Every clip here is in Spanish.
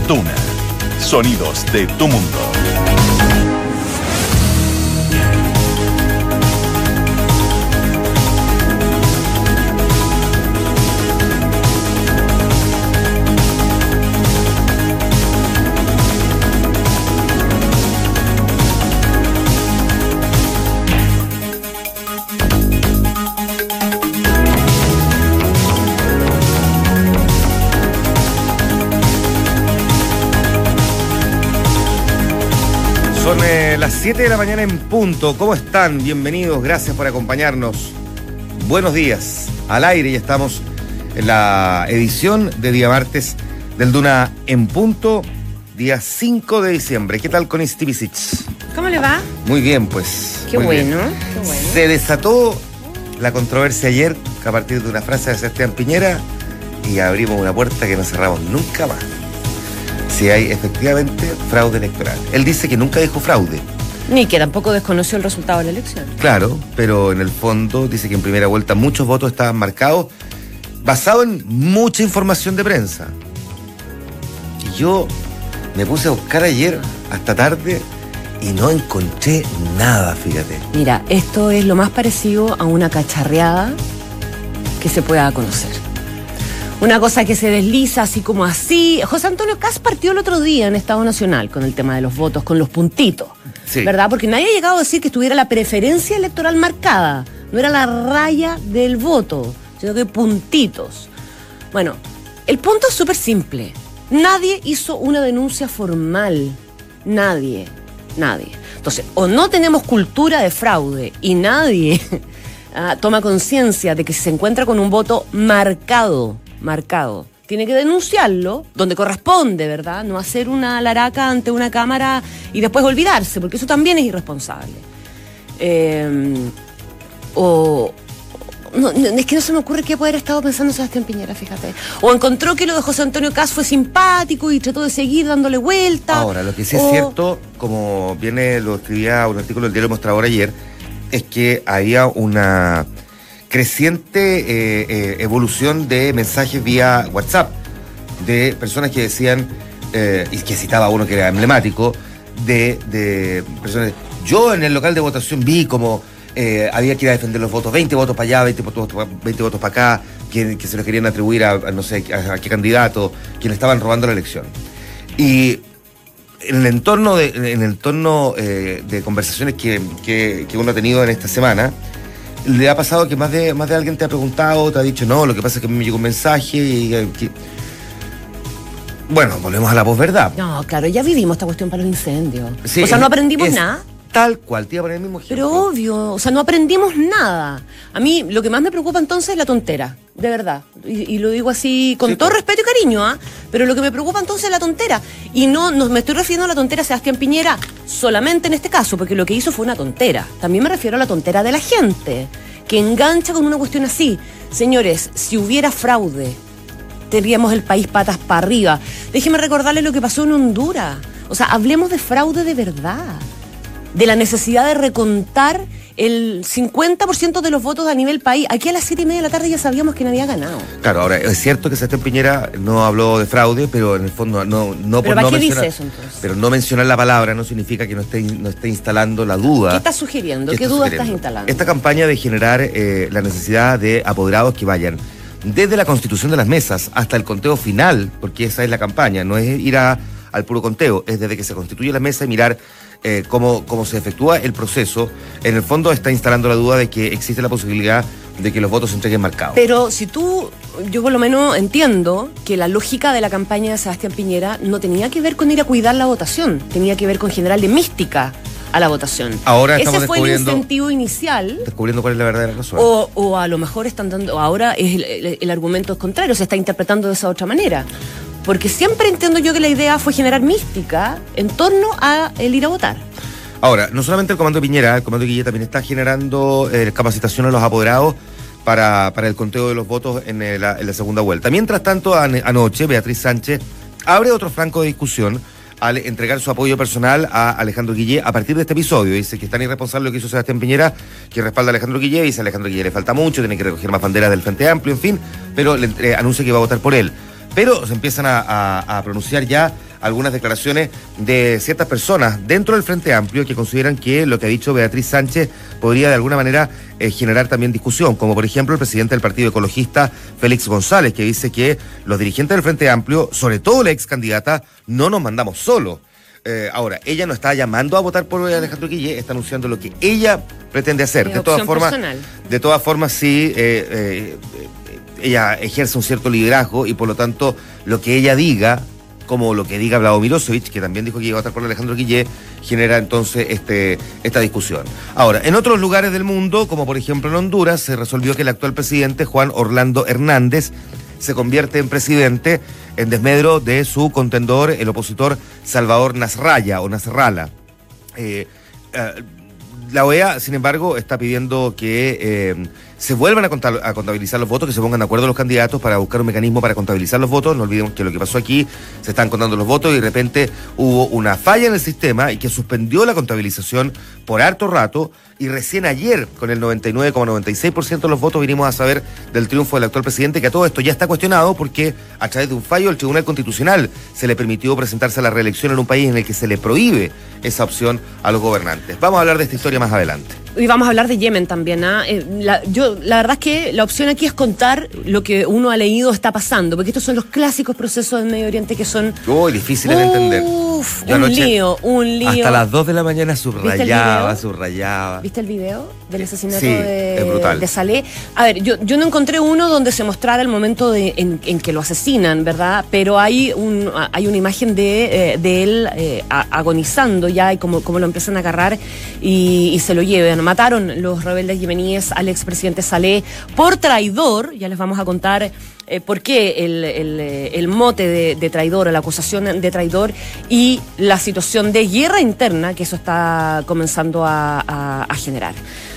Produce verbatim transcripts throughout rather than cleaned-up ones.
Duna. Sonidos de tu mundo. Son eh, las siete de la mañana en punto. ¿Cómo están? Bienvenidos, gracias por acompañarnos. Buenos días. Al aire, ya estamos en la edición de día martes del Duna en punto, día cinco de diciembre. ¿Qué tal con Stevicic? ¿Cómo le va? Muy bien, pues. Qué bueno, qué bueno. Se desató la controversia ayer a partir de una frase de Sebastián Piñera y abrimos una puerta que no cerramos nunca más. Si hay efectivamente fraude electoral. Él dice que nunca dijo fraude. Ni que tampoco desconoció el resultado de la elección. Claro, pero en el fondo dice que en primera vuelta muchos votos estaban marcados basado en mucha información de prensa. Y yo me puse a buscar ayer hasta tarde y no encontré nada, fíjate. Mira, esto es lo más parecido a una cacharreada que se pueda conocer. Una cosa que se desliza así como así. José Antonio Kast partió el otro día en Estado Nacional con el tema de los votos, con los puntitos. Sí. ¿Verdad? Porque nadie ha llegado a decir que estuviera la preferencia electoral marcada. No era la raya del voto, sino que puntitos. Bueno, el punto es súper simple. Nadie hizo una denuncia formal. Nadie. Nadie. Entonces, o no tenemos cultura de fraude y nadie uh, toma conciencia de que si se encuentra con un voto marcado, marcado, tiene que denunciarlo donde corresponde, ¿verdad? No hacer una laraca ante una cámara y después olvidarse, porque eso también es irresponsable. Eh, o... No, no, es que no se me ocurre qué puede haber estado pensando Sebastián Piñera, fíjate. O encontró que lo de José Antonio Kast fue simpático y trató de seguir dándole vuelta. Ahora, lo que sí o... es cierto, como viene, lo escribía un artículo del diario Mostrador ayer, es que había una creciente eh, eh, evolución de mensajes vía WhatsApp, de personas que decían, eh, y que citaba uno que era emblemático, de, de personas, yo en el local de votación vi como eh, había que ir a defender los votos, veinte votos para allá, veinte votos, veinte votos para acá, que, que se los querían atribuir a, a no sé, a, a qué candidato, quienes estaban robando la elección. Y en el entorno de, en el entorno eh, de conversaciones que, que, que uno ha tenido en esta semana, le ha pasado que más de más de alguien te ha preguntado, te ha dicho, no, lo que pasa es que a mí me llegó un mensaje y que... Bueno, volvemos a la posverdad. No, claro, ya vivimos esta cuestión para los incendios. Sí, o sea, no aprendimos es nada. Tal cual, te iba a poner el mismo ejemplo. Pero obvio, o sea, no aprendimos nada. A mí lo que más me preocupa entonces es la tontera, de verdad. Y, y lo digo así con sí, todo pues. respeto y cariño, ¿ah? ¿eh? Pero lo que me preocupa entonces es la tontera. Y no, no me estoy refiriendo a la tontera de Sebastián Piñera solamente en este caso, porque lo que hizo fue una tontera. También me refiero a la tontera de la gente, que engancha con una cuestión así. Señores, si hubiera fraude, tendríamos el país patas para arriba. Déjeme recordarle lo que pasó en Honduras. O sea, hablemos de fraude de verdad. De la necesidad de recontar el cincuenta por ciento de los votos a nivel país. Aquí a las siete y media de la tarde ya sabíamos quién había ganado. Claro, ahora, es cierto que Sebastián Piñera no habló de fraude, pero en el fondo no... no ¿Pero por para no qué mencionar, dice eso entonces? Pero no mencionar la palabra no significa que no esté, no esté instalando la duda. ¿Qué estás sugiriendo? ¿Qué, ¿Qué duda estás instalando? Esta campaña de generar eh, la necesidad de apoderados que vayan desde la constitución de las mesas hasta el conteo final, porque esa es la campaña, no es ir a, al puro conteo, es desde que se constituye la mesa y mirar Eh, cómo, cómo se efectúa el proceso. En el fondo está instalando la duda de que existe la posibilidad de que los votos se entreguen marcados. Pero si tú, yo por lo menos entiendo que la lógica de la campaña de Sebastián Piñera no tenía que ver con ir a cuidar la votación, tenía que ver con generarle mística a la votación. Ahora estamos Ese fue el incentivo inicial. Descubriendo cuál es la verdadera razón. O, o a lo mejor están dando, ahora es el, el, el argumento es contrario, se está interpretando de esa otra manera. Porque siempre entiendo yo que la idea fue generar mística en torno a el ir a votar. Ahora, no solamente el Comando Piñera, el Comando Guille también está generando eh, capacitación a los apoderados para, para el conteo de los votos en, el, en la segunda vuelta. Mientras tanto, an, anoche, Beatriz Sánchez abre otro flanco de discusión al entregar su apoyo personal a Alejandro Guillé a partir de este episodio. Dice que es tan irresponsable lo que hizo Sebastián Piñera, que respalda a Alejandro Guillé, dice a Alejandro Guillé le falta mucho, tiene que recoger más banderas del Frente Amplio, en fin, pero le eh, anuncia que va a votar por él. Pero se empiezan a, a, a pronunciar ya algunas declaraciones de ciertas personas dentro del Frente Amplio que consideran que lo que ha dicho Beatriz Sánchez podría de alguna manera eh, generar también discusión, como por ejemplo el presidente del Partido Ecologista, Félix González, que dice que los dirigentes del Frente Amplio, sobre todo la ex candidata, no nos mandamos solos. Eh, ahora, ella no está llamando a votar por Alejandro Guillé, está anunciando lo que ella pretende hacer. Es de todas formas, personal. de todas formas, sí, eh, eh, ella ejerce un cierto liderazgo y por lo tanto lo que ella diga, como lo que diga Vlado Mirosevic, que también dijo que iba a votar por Alejandro Guillé, genera entonces este, esta discusión. Ahora, en otros lugares del mundo, como por ejemplo en Honduras, se resolvió que el actual presidente, Juan Orlando Hernández, se convierte en presidente en desmedro de su contendor, el opositor Salvador Nasralla o Nasralla. Eh, eh, la O E A, sin embargo, está pidiendo que eh, se vuelvan a, contab- a contabilizar los votos, que se pongan de acuerdo los candidatos para buscar un mecanismo para contabilizar los votos. No olvidemos que lo que pasó aquí, se están contando los votos y de repente hubo una falla en el sistema y que suspendió la contabilización por harto rato, y recién ayer, con el noventa y nueve coma noventa y seis por ciento de los votos, vinimos a saber del triunfo del actual presidente, que a todo esto ya está cuestionado porque a través de un fallo del Tribunal Constitucional se le permitió presentarse a la reelección en un país en el que se le prohíbe esa opción a los gobernantes. Vamos a hablar de esta historia más adelante. Y vamos a hablar de Yemen también. ¿ah? Eh, la, yo, la verdad es que la opción aquí es contar lo que uno ha leído está pasando, porque estos son los clásicos procesos del Medio Oriente que son... Uy, difíciles de entender. Uf, Yo un anoche, lío, un lío. Hasta las dos de la mañana subrayaba, ¿Viste subrayaba. ¿Viste el video del asesinato Sí, de, es brutal. de Saleh? A ver, yo, yo no encontré uno donde se mostrara el momento de, en, en que lo asesinan, ¿verdad? Pero hay un hay una imagen de, eh, de él eh, a, agonizando ya, y como, como lo empiezan a agarrar y, y se lo llevan. Mataron los rebeldes yemeníes al expresidente Saleh por traidor. Ya les vamos a contar eh, por qué el, el, el mote de, de traidor, la acusación de traidor y la situación de guerra interna que eso está comenzando a, a, a generar.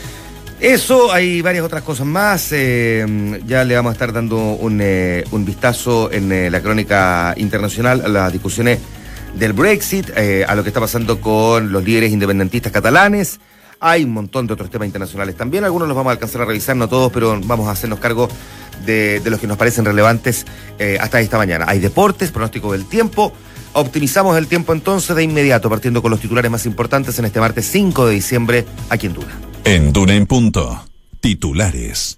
Eso, hay varias otras cosas más. Eh, ya le vamos a estar dando un, eh, un vistazo en eh, la crónica internacional a las discusiones del Brexit, eh, a lo que está pasando con los líderes independentistas catalanes. Hay un montón de otros temas internacionales también. Algunos los vamos a alcanzar a revisar, no todos, pero vamos a hacernos cargo de, de los que nos parecen relevantes eh, hasta esta mañana. Hay deportes, pronóstico del tiempo. Optimizamos el tiempo entonces de inmediato, partiendo con los titulares más importantes en este martes cinco de diciembre aquí en Duna. En Duna en Punto, titulares.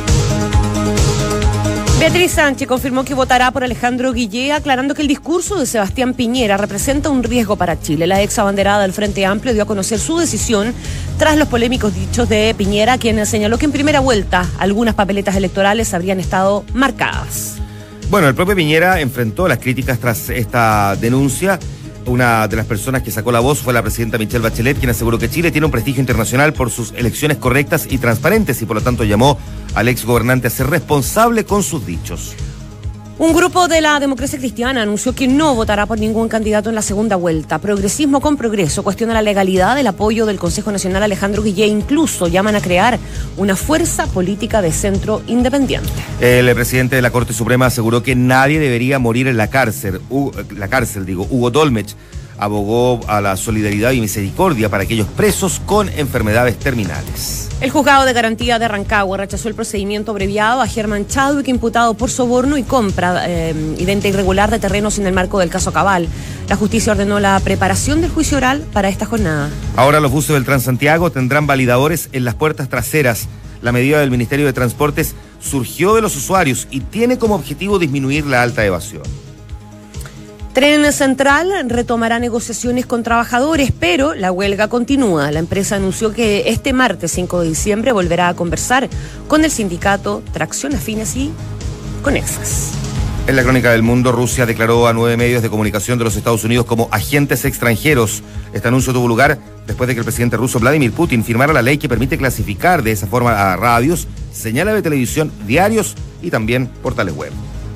Beatriz Sánchez confirmó que votará por Alejandro Guillé, aclarando que el discurso de Sebastián Piñera representa un riesgo para Chile. La ex abanderada del Frente Amplio dio a conocer su decisión tras los polémicos dichos de Piñera, quien señaló que en primera vuelta algunas papeletas electorales habrían estado marcadas. Bueno, el propio Piñera enfrentó las críticas tras esta denuncia. Una de las personas que sacó la voz fue la presidenta Michelle Bachelet, quien aseguró que Chile tiene un prestigio internacional por sus elecciones correctas y transparentes y por lo tanto llamó al ex gobernante a ser responsable con sus dichos. Un grupo de la Democracia Cristiana anunció que no votará por ningún candidato en la segunda vuelta. Progresismo con Progreso cuestiona la legalidad del apoyo del Consejo Nacional a Alejandro Guillé. Incluso llaman a crear una fuerza política de centro independiente. El presidente de la Corte Suprema aseguró que nadie debería morir en la cárcel. U, la cárcel, digo, Hugo Dolmech abogó a la solidaridad y misericordia para aquellos presos con enfermedades terminales. El juzgado de garantía de Rancagua rechazó el procedimiento abreviado a Germán Chadwick, imputado por soborno y compra eh, y venta irregular de terrenos en el marco del caso Cabal. La justicia ordenó la preparación del juicio oral para esta jornada. Ahora los buses del Transantiago tendrán validadores en las puertas traseras. La medida del Ministerio de Transportes surgió de los usuarios y tiene como objetivo disminuir la alta evasión. Tren Central retomará negociaciones con trabajadores, pero la huelga continúa. La empresa anunció que este martes cinco de diciembre volverá a conversar con el sindicato Tracción Afines y Conexas. En la crónica del mundo, Rusia declaró a nueve medios de comunicación de los Estados Unidos como agentes extranjeros. Este anuncio tuvo lugar después de que el presidente ruso Vladimir Putin firmara la ley que permite clasificar de esa forma a radios, señales de televisión, diarios y también portales web.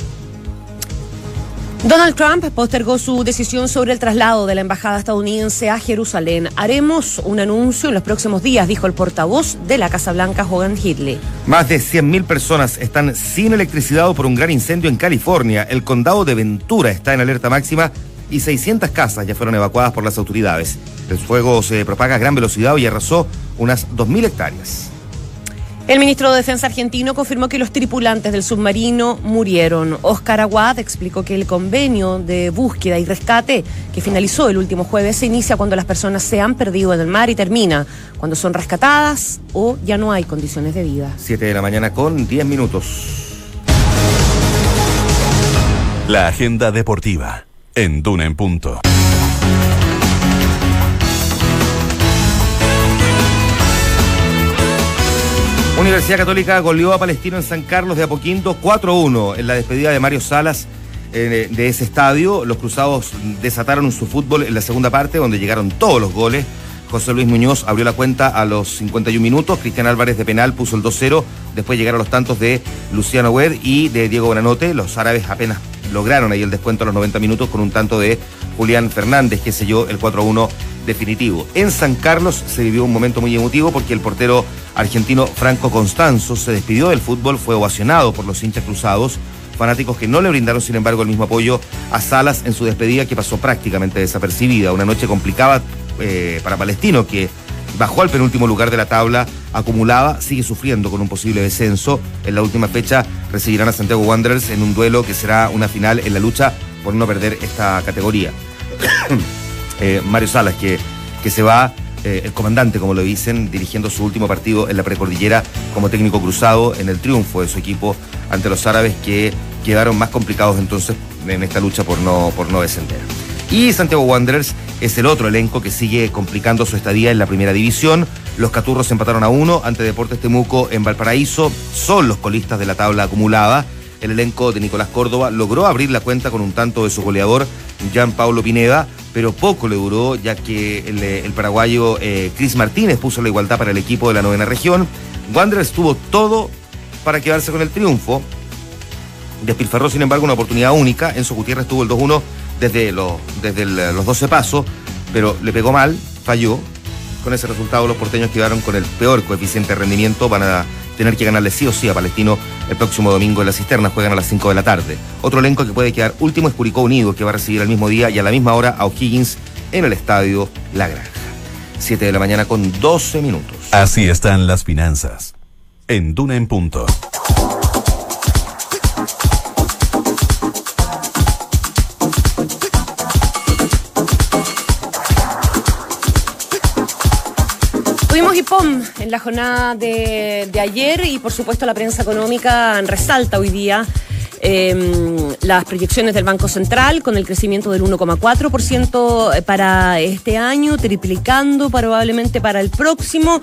Donald Trump postergó su decisión sobre el traslado de la embajada estadounidense a Jerusalén. Haremos un anuncio en los próximos días, dijo el portavoz de la Casa Blanca, Hogan Gidley. Más de cien mil personas están sin electricidad por un gran incendio en California. El condado de Ventura está en alerta máxima y seiscientas casas ya fueron evacuadas por las autoridades. El fuego se propaga a gran velocidad y arrasó unas dos mil hectáreas. El ministro de Defensa argentino confirmó que los tripulantes del submarino murieron. Óscar Aguad explicó que el convenio de búsqueda y rescate que finalizó el último jueves se inicia cuando las personas se han perdido en el mar y termina cuando son rescatadas o ya no hay condiciones de vida. siete de la mañana con diez minutos. La agenda deportiva en Duna en Punto. Universidad Católica goleó a Palestino en San Carlos de Apoquindo cuatro a uno en la despedida de Mario Salas eh, de ese estadio. Los cruzados desataron su fútbol en la segunda parte, donde llegaron todos los goles. José Luis Muñoz abrió la cuenta a los cincuenta y un minutos. Cristian Álvarez de penal puso el dos cero. Después llegaron los tantos de Luciano Hued y de Diego Granote. Los árabes apenas lograron ahí el descuento a los noventa minutos con un tanto de Julián Fernández, que selló el cuatro a uno definitivo. En San Carlos se vivió un momento muy emotivo porque el portero argentino Franco Constanzo se despidió del fútbol, fue ovacionado por los hinchas cruzados, fanáticos que no le brindaron sin embargo el mismo apoyo a Salas en su despedida, que pasó prácticamente desapercibida. Una noche complicada eh, para Palestino, que bajó al penúltimo lugar de la tabla acumulada, sigue sufriendo con un posible descenso. En la última fecha recibirán a Santiago Wanderers en un duelo que será una final en la lucha por no perder esta categoría. eh, Mario Salas, que, que se va, eh, el comandante, como lo dicen, dirigiendo su último partido en la precordillera como técnico cruzado, en el triunfo de su equipo ante los árabes, que quedaron más complicados entonces en esta lucha por no, por no descender. Y Santiago Wanderers es el otro elenco que sigue complicando su estadía en la primera división. Los Caturros empataron a uno ante Deportes Temuco en Valparaíso. Son los colistas de la tabla acumulada. El elenco de Nicolás Córdoba logró abrir la cuenta con un tanto de su goleador, Jean Paulo Pineda, pero poco le duró, ya que el, el paraguayo eh, Cris Martínez puso la igualdad para el equipo de la novena región. Wanderers tuvo todo para quedarse con el triunfo. Despilfarró, sin embargo, una oportunidad única. Enzo Gutiérrez tuvo el dos uno desde, los, desde el, los doce pasos, pero le pegó mal, falló. Con ese resultado los porteños quedaron con el peor coeficiente de rendimiento. Van a tener que ganarle sí o sí a Palestino el próximo domingo en la Cisterna. Juegan a las cinco de la tarde. Otro elenco que puede quedar último es Curicó Unido, que va a recibir al mismo día y a la misma hora a O'Higgins en el estadio La Granja. siete de la mañana con doce minutos. Así están las finanzas en Duna en Punto. Tuvimos I P O M en la jornada de, de ayer y por supuesto la prensa económica resalta hoy día eh, las proyecciones del Banco Central con el crecimiento del uno coma cuatro por ciento para este año, triplicando probablemente para el próximo.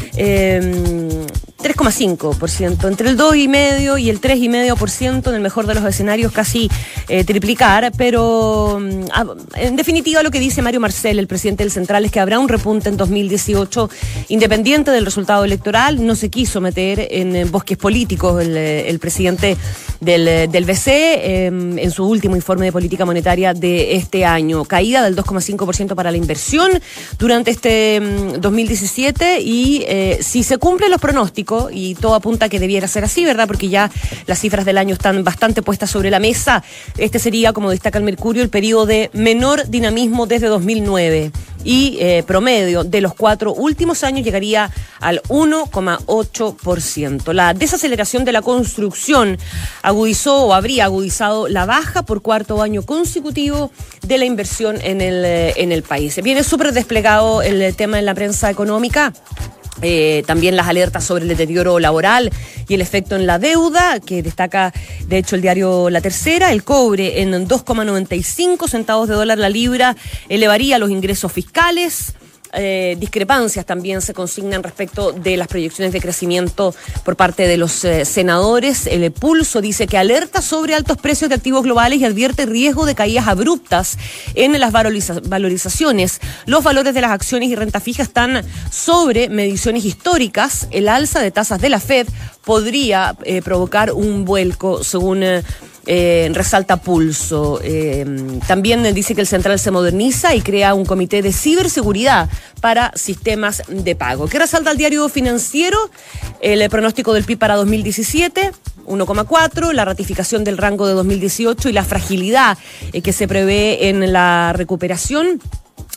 Eh, tres coma cinco por ciento, entre el dos coma cinco por ciento y el tres coma cinco por ciento en el mejor de los escenarios, casi eh, triplicar, pero ah, en definitiva lo que dice Mario Marcel, el presidente del Central, es que habrá un repunte en dos mil dieciocho independiente del resultado electoral. No se quiso meter en, en bosques políticos el, el presidente del, del B C eh, en su último informe de política monetaria de este año. Caída del dos coma cinco por ciento para la inversión durante este mm, dos mil diecisiete y eh, si se cumplen los pronósticos, y todo apunta a que debiera ser así, ¿verdad? Porque ya las cifras del año están bastante puestas sobre la mesa. Este sería, como destaca el Mercurio, el periodo de menor dinamismo desde dos mil nueve y eh, promedio de los cuatro últimos años llegaría al uno coma ocho por ciento. La desaceleración de la construcción agudizó o habría agudizado la baja por cuarto año consecutivo de la inversión en el, en el país. Viene súper desplegado el tema en la prensa económica. Eh, también las alertas sobre el deterioro laboral y el efecto en la deuda, que destaca de hecho el diario La Tercera. El cobre en dos coma noventa y cinco centavos de dólar la libra elevaría los ingresos fiscales. Eh, discrepancias también se consignan respecto de las proyecciones de crecimiento por parte de los eh, senadores. El Pulso dice que alerta sobre altos precios de activos globales y advierte riesgo de caídas abruptas en las valoriza- valorizaciones. Los valores de las acciones y renta fija están sobre mediciones históricas. El alza de tasas de la Fed podría eh, provocar un vuelco, según eh, Eh, resalta Pulso. Eh, también dice que el Central se moderniza y crea un comité de ciberseguridad para sistemas de pago. ¿Qué resalta el diario Financiero? El pronóstico del P I B para dos mil diecisiete, uno coma cuatro, la ratificación del rango de dos mil dieciocho y la fragilidad eh, que se prevé en la recuperación.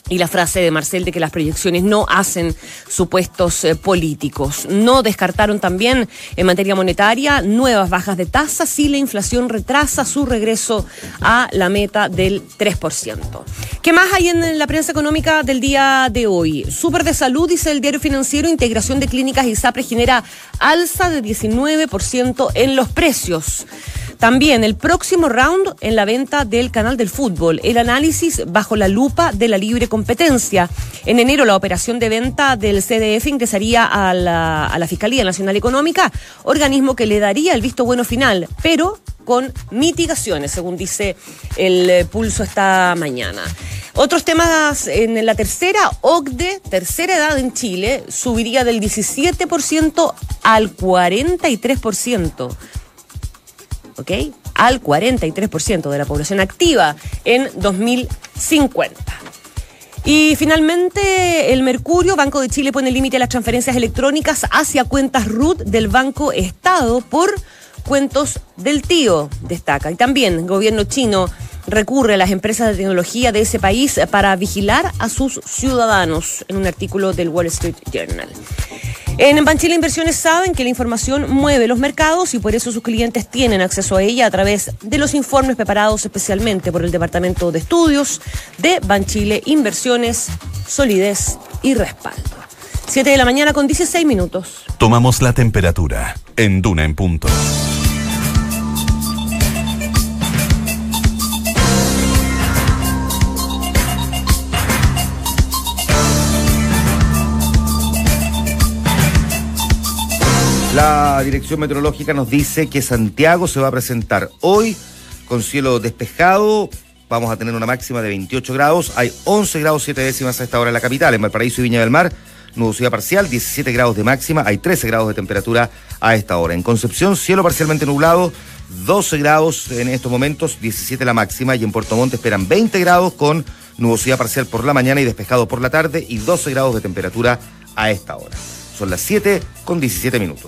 Y la frase de Marcel de que las proyecciones no hacen supuestos eh, políticos. No descartaron también en materia monetaria nuevas bajas de tasas si la inflación retrasa su regreso a la meta del tres por ciento. ¿Qué más hay en la prensa económica del día de hoy? Súper de salud, dice el Diario Financiero, integración de clínicas ISAPRE genera alza de diecinueve por ciento en los precios. También el próximo round en la venta del canal del fútbol, el análisis bajo la lupa de la libre competencia. En enero la operación de venta del C D F ingresaría a la, a la Fiscalía Nacional Económica, organismo que le daría el visto bueno final, pero con mitigaciones, según dice el Pulso esta mañana. Otros temas en la tercera, O C D E, tercera edad en Chile, subiría del diecisiete por ciento al cuarenta y tres por ciento. ¿Ok? Al cuarenta y tres por ciento de la población activa en dos mil cincuenta. Y finalmente, el Mercurio, Banco de Chile pone límite a las transferencias electrónicas hacia cuentas R U T del Banco Estado por cuentos del tío, destaca. Y también el gobierno chino recurre a las empresas de tecnología de ese país para vigilar a sus ciudadanos, en un artículo del Wall Street Journal. En Banchile Inversiones saben que la información mueve los mercados y por eso sus clientes tienen acceso a ella a través de los informes preparados especialmente por el Departamento de Estudios de Banchile Inversiones, solidez y respaldo. siete de la mañana con dieciséis minutos. Tomamos la temperatura en Duna en punto. La Dirección Meteorológica nos dice que Santiago se va a presentar hoy con cielo despejado. Vamos a tener una máxima de veintiocho grados. Hay once grados siete décimas a esta hora en la capital. En Valparaíso y Viña del Mar, nubosidad parcial, diecisiete grados de máxima. Hay trece grados de temperatura a esta hora. En Concepción, cielo parcialmente nublado, doce grados en estos momentos, diecisiete la máxima. Y en Puerto Montt esperan veinte grados con nubosidad parcial por la mañana y despejado por la tarde y doce grados de temperatura a esta hora. Son las siete con diecisiete minutos.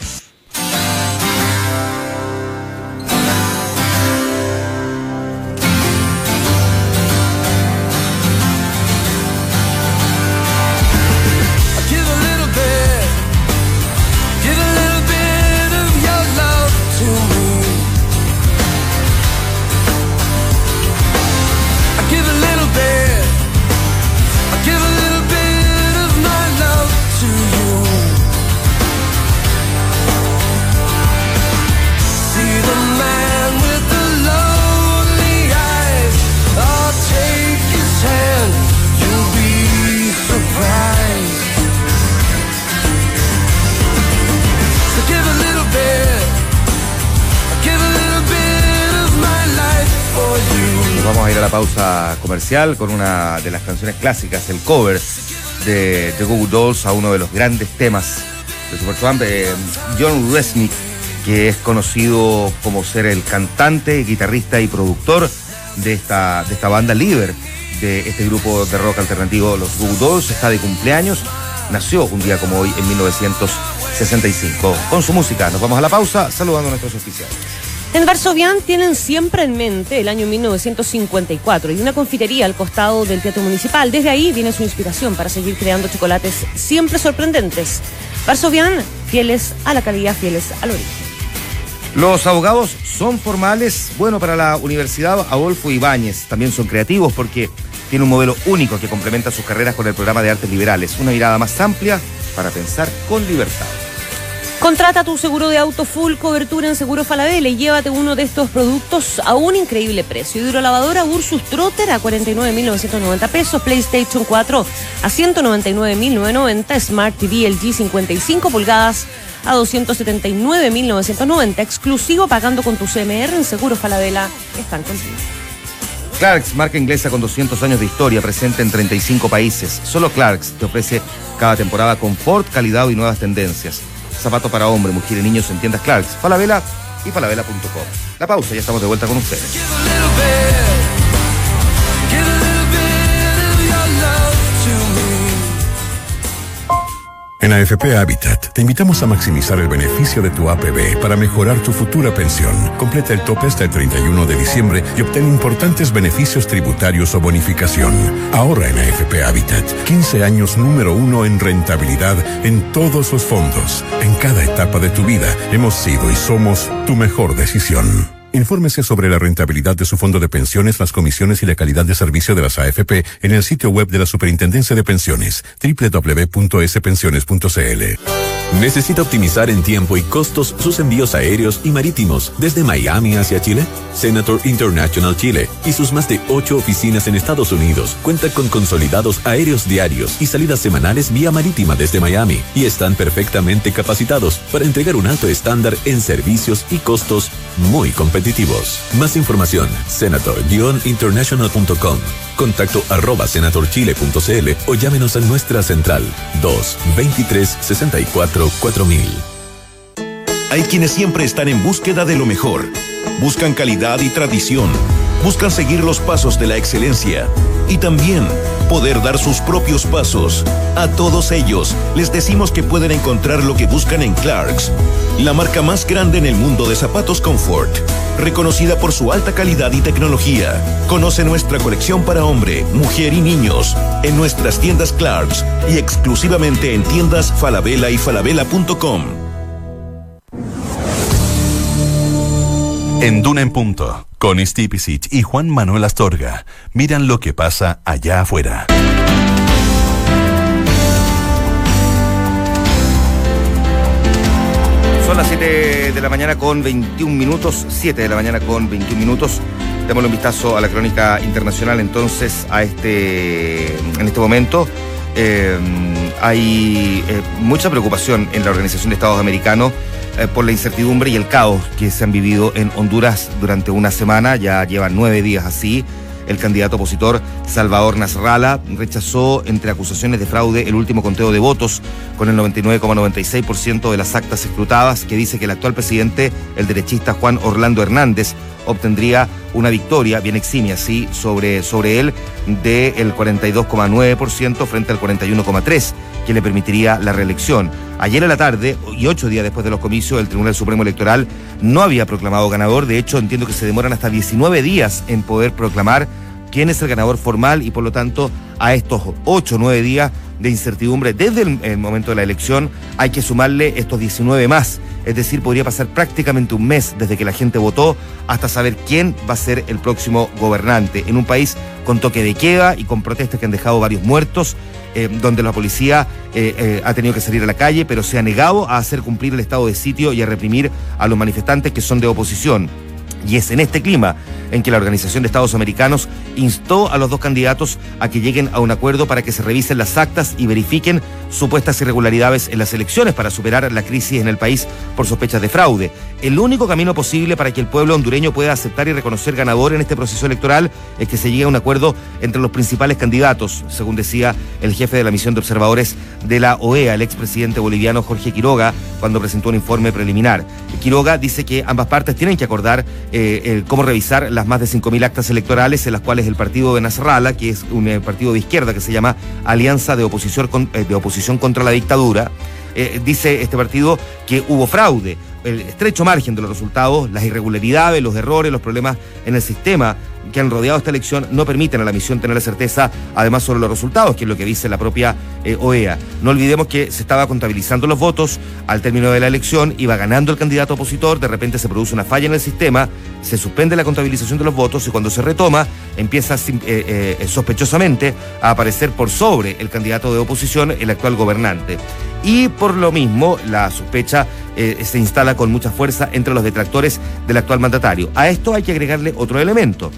Pausa comercial con una de las canciones clásicas, el cover de The Goo Goo Dolls a uno de los grandes temas de Supertramp, eh, John Resnick, que es conocido como ser el cantante, guitarrista y productor de esta, de esta banda líder de este grupo de rock alternativo, los Goo Goo Dolls. Está de cumpleaños, nació un día como hoy en mil novecientos sesenta y cinco. Con su música nos vamos a la pausa saludando a nuestros oficiales. En Varsovia tienen siempre en mente el año mil novecientos cincuenta y cuatro y una confitería al costado del Teatro Municipal. Desde ahí viene su inspiración para seguir creando chocolates siempre sorprendentes. Varsovia, fieles a la calidad, fieles al origen. Los abogados son formales. Bueno, para la Universidad Adolfo Ibáñez también son creativos porque tiene un modelo único que complementa sus carreras con el programa de artes liberales. Una mirada más amplia para pensar con libertad. Contrata tu seguro de auto full cobertura en Seguro Falabella y llévate uno de estos productos a un increíble precio. Hidrolavadora Ursus Trotter a cuarenta y nueve mil novecientos noventa pesos, PlayStation cuatro a ciento noventa y nueve mil novecientos noventa, Smart T V L G cincuenta y cinco pulgadas a doscientos setenta y nueve mil novecientos noventa, exclusivo pagando con tu C M R en Seguro Falabella. Están contigo. Clarks, marca inglesa con doscientos años de historia, presente en treinta y cinco países. Solo Clarks te ofrece cada temporada confort, calidad y nuevas tendencias. Zapatos para hombre, mujer y niños en tiendas Clarks, Falabella y falabella punto com. La pausa, ya estamos de vuelta con ustedes. En A F P Habitat, te invitamos a maximizar el beneficio de tu A P B para mejorar tu futura pensión. Completa el tope hasta el treinta y uno de diciembre y obtén importantes beneficios tributarios o bonificación. Ahorra en A F P Habitat. quince años número uno en rentabilidad en todos los fondos. En cada etapa de tu vida hemos sido y somos tu mejor decisión. Infórmese sobre la rentabilidad de su fondo de pensiones, las comisiones y la calidad de servicio de las A F P en el sitio web de la Superintendencia de Pensiones, doble u doble u doble u punto ese pensiones punto c l. ¿Necesita optimizar en tiempo y costos sus envíos aéreos y marítimos desde Miami hacia Chile? Senator International Chile y sus más de ocho oficinas en Estados Unidos cuentan con consolidados aéreos diarios y salidas semanales vía marítima desde Miami y están perfectamente capacitados para entregar un alto estándar en servicios y costos muy competitivos. Más información, senator international punto com, contacto arroba senator chile punto c l o llámenos a nuestra central dos veintitrés sesenta y cuatro cuatro mil. Hay quienes siempre están en búsqueda de lo mejor. Buscan calidad y tradición. Buscan seguir los pasos de la excelencia. Y también poder dar sus propios pasos. A todos ellos les decimos que pueden encontrar lo que buscan en Clarks, la marca más grande en el mundo de zapatos confort, reconocida por su alta calidad y tecnología. Conoce nuestra colección para hombre, mujer y niños en nuestras tiendas Clarks y exclusivamente en tiendas Falabella y falabella punto com. En Duna en Punto, con Steve Pisic y Juan Manuel Astorga, miran lo que pasa allá afuera. Son las siete de la mañana con veintiún minutos, siete de la mañana con veintiún minutos. Démosle un vistazo a la crónica internacional entonces a este, en este momento. Eh, hay eh, mucha preocupación en la Organización de Estados Americanos eh, por la incertidumbre y el caos que se han vivido en Honduras durante una semana. Ya llevan nueve días así. El candidato opositor Salvador Nasrallah rechazó entre acusaciones de fraude el último conteo de votos con el noventa y nueve coma noventa y seis por ciento de las actas escrutadas, que dice que el actual presidente, el derechista Juan Orlando Hernández, obtendría una victoria bien eximia, sí, sobre, sobre él del cuarenta y dos coma nueve por ciento frente al cuarenta y uno coma tres por ciento, que le permitiría la reelección. Ayer a la tarde, y ocho días después de los comicios, el Tribunal Supremo Electoral no había proclamado ganador. De hecho, entiendo que se demoran hasta diecinueve días en poder proclamar quién es el ganador formal y, por lo tanto, a estos ocho o nueve días de incertidumbre desde el, el momento de la elección hay que sumarle estos diecinueve más. Es decir, podría pasar prácticamente un mes desde que la gente votó hasta saber quién va a ser el próximo gobernante. En un país con toque de queda y con protestas que han dejado varios muertos, eh, donde la policía eh, eh, ha tenido que salir a la calle, pero se ha negado a hacer cumplir el estado de sitio y a reprimir a los manifestantes que son de oposición. Y es en este clima en que la Organización de Estados Americanos instó a los dos candidatos a que lleguen a un acuerdo para que se revisen las actas y verifiquen supuestas irregularidades en las elecciones para superar la crisis en el país por sospechas de fraude. El único camino posible para que el pueblo hondureño pueda aceptar y reconocer ganador en este proceso electoral es que se llegue a un acuerdo entre los principales candidatos, según decía el jefe de la misión de observadores de la O E A, el expresidente boliviano Jorge Quiroga, cuando presentó un informe preliminar. Quiroga dice que ambas partes tienen que acordar eh, eh, cómo revisar las más de cinco mil actas electorales en las cuales el partido de Nasrallah, que es un eh, partido de izquierda que se llama Alianza de Oposición, con, eh, de Oposición contra la Dictadura, eh, dice este partido que hubo fraude. El estrecho margen de los resultados, las irregularidades, los errores, los problemas en el sistema que han rodeado esta elección no permiten a la misión tener la certeza, además, sobre los resultados, que es lo que dice la propia eh, O E A. No olvidemos que se estaba contabilizando los votos, al término de la elección iba ganando el candidato opositor, de repente se produce una falla en el sistema, se suspende la contabilización de los votos y cuando se retoma empieza eh, eh, sospechosamente a aparecer por sobre el candidato de oposición, el actual gobernante. Y por lo mismo, la sospecha eh, se instala con mucha fuerza entre los detractores del actual mandatario. A esto hay que agregarle otro elemento.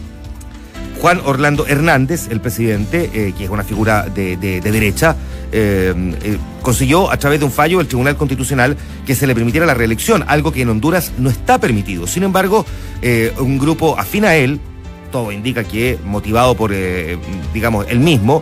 Juan Orlando Hernández, el presidente, eh, que es una figura de, de, de derecha, eh, eh, consiguió a través de un fallo del Tribunal Constitucional que se le permitiera la reelección, algo que en Honduras no está permitido. Sin embargo, eh, un grupo afín a él, todo indica que motivado por, eh, digamos, él mismo,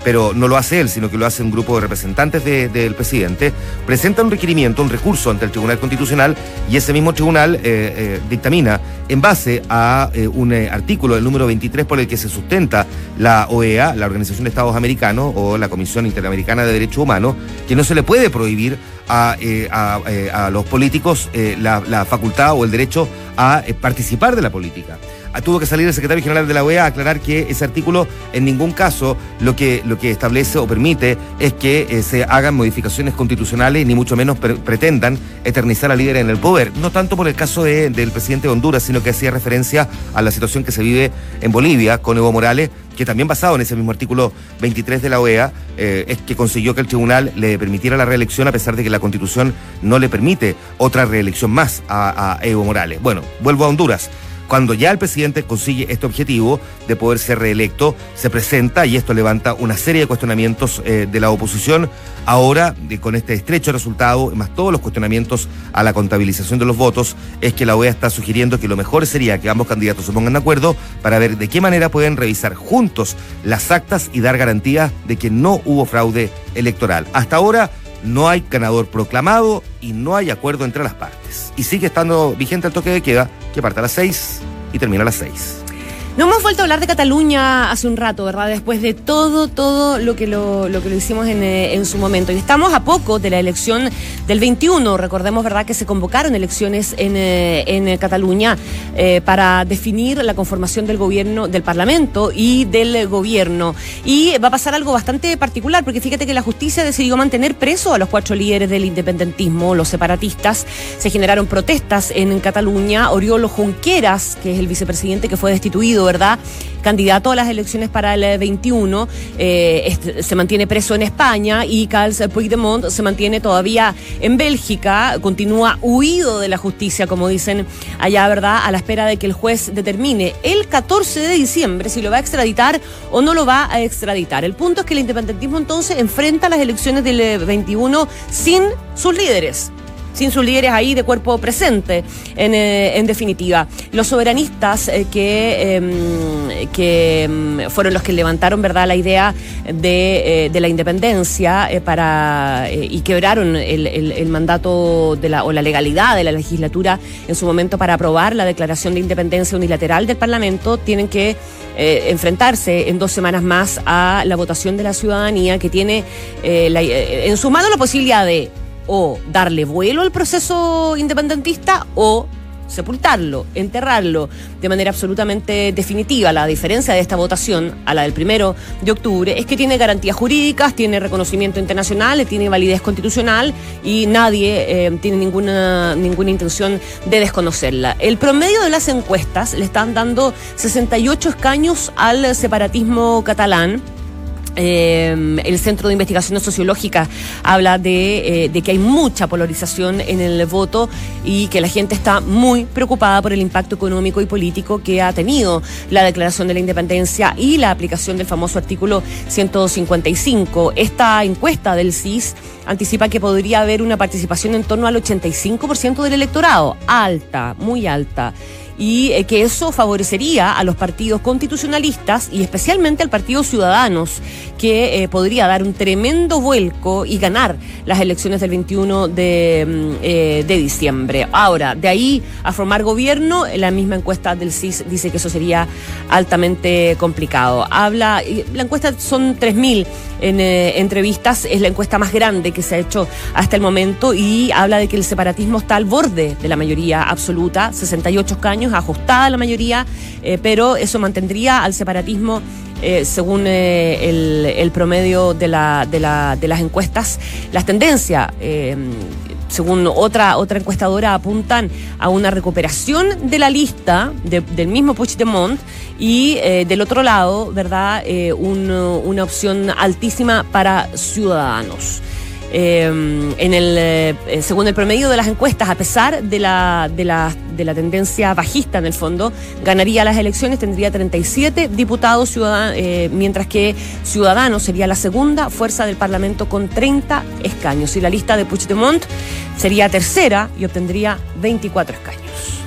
pero no lo hace él, sino que lo hace un grupo de representantes de, del presidente, presenta un requerimiento, un recurso ante el Tribunal Constitucional, y ese mismo tribunal eh, eh, dictamina en base a eh, un eh, artículo, el número veintitrés, por el que se sustenta la O E A, la Organización de Estados Americanos, o la Comisión Interamericana de Derechos Humanos, que no se le puede prohibir a, eh, a, eh, a los políticos eh, la, la facultad o el derecho a eh, participar de la política. Tuvo que salir el secretario general de la O E A a aclarar que ese artículo en ningún caso lo que, lo que establece o permite es que eh, se hagan modificaciones constitucionales, ni mucho menos pre- pretendan eternizar al líder en el poder. No tanto por el caso de, del presidente de Honduras, sino que hacía referencia a la situación que se vive en Bolivia con Evo Morales, que también basado en ese mismo artículo veintitrés de la O E A, eh, es que consiguió que el tribunal le permitiera la reelección, a pesar de que la Constitución no le permite otra reelección más a, a Evo Morales. Bueno, vuelvo a Honduras. Cuando ya el presidente consigue este objetivo de poder ser reelecto, se presenta, y esto levanta una serie de cuestionamientos eh, de la oposición. Ahora, de, con este estrecho resultado, más todos los cuestionamientos a la contabilización de los votos, es que la O E A está sugiriendo que lo mejor sería que ambos candidatos se pongan de acuerdo para ver de qué manera pueden revisar juntos las actas y dar garantía de que no hubo fraude electoral. Hasta ahora no hay ganador proclamado y no hay acuerdo entre las partes. Y sigue estando vigente el toque de queda, que parte a las seis y termina a las seis. No hemos vuelto a hablar de Cataluña hace un rato, ¿verdad? Después de todo, todo lo que lo, lo que lo hicimos en, en su momento. Y estamos a poco de la elección del veintiuno. Recordemos, ¿verdad?, que se convocaron elecciones en, en Cataluña eh, para definir la conformación del gobierno, del Parlamento y del gobierno. Y va a pasar algo bastante particular, porque fíjate que la justicia decidió mantener preso a los cuatro líderes del independentismo, los separatistas. Se generaron protestas en Cataluña. Oriol Junqueras, que es el vicepresidente que fue destituido, ¿verdad?, candidato a las elecciones para el veintiuno, eh, este, se mantiene preso en España, y Carles Puigdemont se mantiene todavía en Bélgica, continúa huido de la justicia, como dicen allá, ¿verdad?, a la espera de que el juez determine el catorce de diciembre si lo va a extraditar o no lo va a extraditar. El punto es que el independentismo entonces enfrenta las elecciones del veintiuno sin sus líderes. sin sus líderes ahí de cuerpo presente, en, eh, en definitiva. Los soberanistas eh, que, eh, que eh, fueron los que levantaron, ¿verdad?, la idea de, eh, de la independencia eh, para eh, y quebraron el, el, el mandato de la, o la legalidad de la legislatura en su momento para aprobar la declaración de independencia unilateral del Parlamento, tienen que eh, enfrentarse en dos semanas más a la votación de la ciudadanía, que tiene eh, la, eh, en su mano la posibilidad de o darle vuelo al proceso independentista o sepultarlo, enterrarlo de manera absolutamente definitiva. La diferencia de esta votación a la del primero de octubre es que tiene garantías jurídicas, tiene reconocimiento internacional, tiene validez constitucional, y nadie eh, tiene ninguna, ninguna intención de desconocerla. El promedio de las encuestas le están dando sesenta y ocho escaños al separatismo catalán. Eh, el Centro de Investigaciones Sociológicas habla de, eh, de que hay mucha polarización en el voto y que la gente está muy preocupada por el impacto económico y político que ha tenido la declaración de la independencia y la aplicación del famoso artículo ciento cincuenta y cinco. Esta encuesta del C I S anticipa que podría haber una participación en torno al ochenta y cinco por ciento del electorado, alta, muy alta, y eh, que eso favorecería a los partidos constitucionalistas y especialmente al Partido Ciudadanos, que eh, podría dar un tremendo vuelco y ganar las elecciones del veintiuno de, eh, de diciembre. Ahora, de ahí a formar gobierno, la misma encuesta del C I S dice que eso sería altamente complicado. Habla, la encuesta son tres mil en, eh, entrevistas, es la encuesta más grande que se ha hecho hasta el momento, y habla de que el separatismo está al borde de la mayoría absoluta, sesenta y ocho escaños, ajustada la mayoría, eh, pero eso mantendría al separatismo, eh, según eh, el, el promedio de, la, de, la, de las encuestas. Las tendencias, eh, según otra, otra encuestadora, apuntan a una recuperación de la lista de, del mismo Puigdemont, y eh, del otro lado, ¿verdad?, eh, un, una opción altísima para Ciudadanos. Eh, en el, eh, según el promedio de las encuestas, a pesar de la, de, la, de la tendencia bajista en el fondo, ganaría las elecciones, tendría treinta y siete diputados, ciudadanos, eh, mientras que Ciudadanos sería la segunda fuerza del Parlamento con treinta escaños, y la lista de Puigdemont sería tercera y obtendría veinticuatro escaños.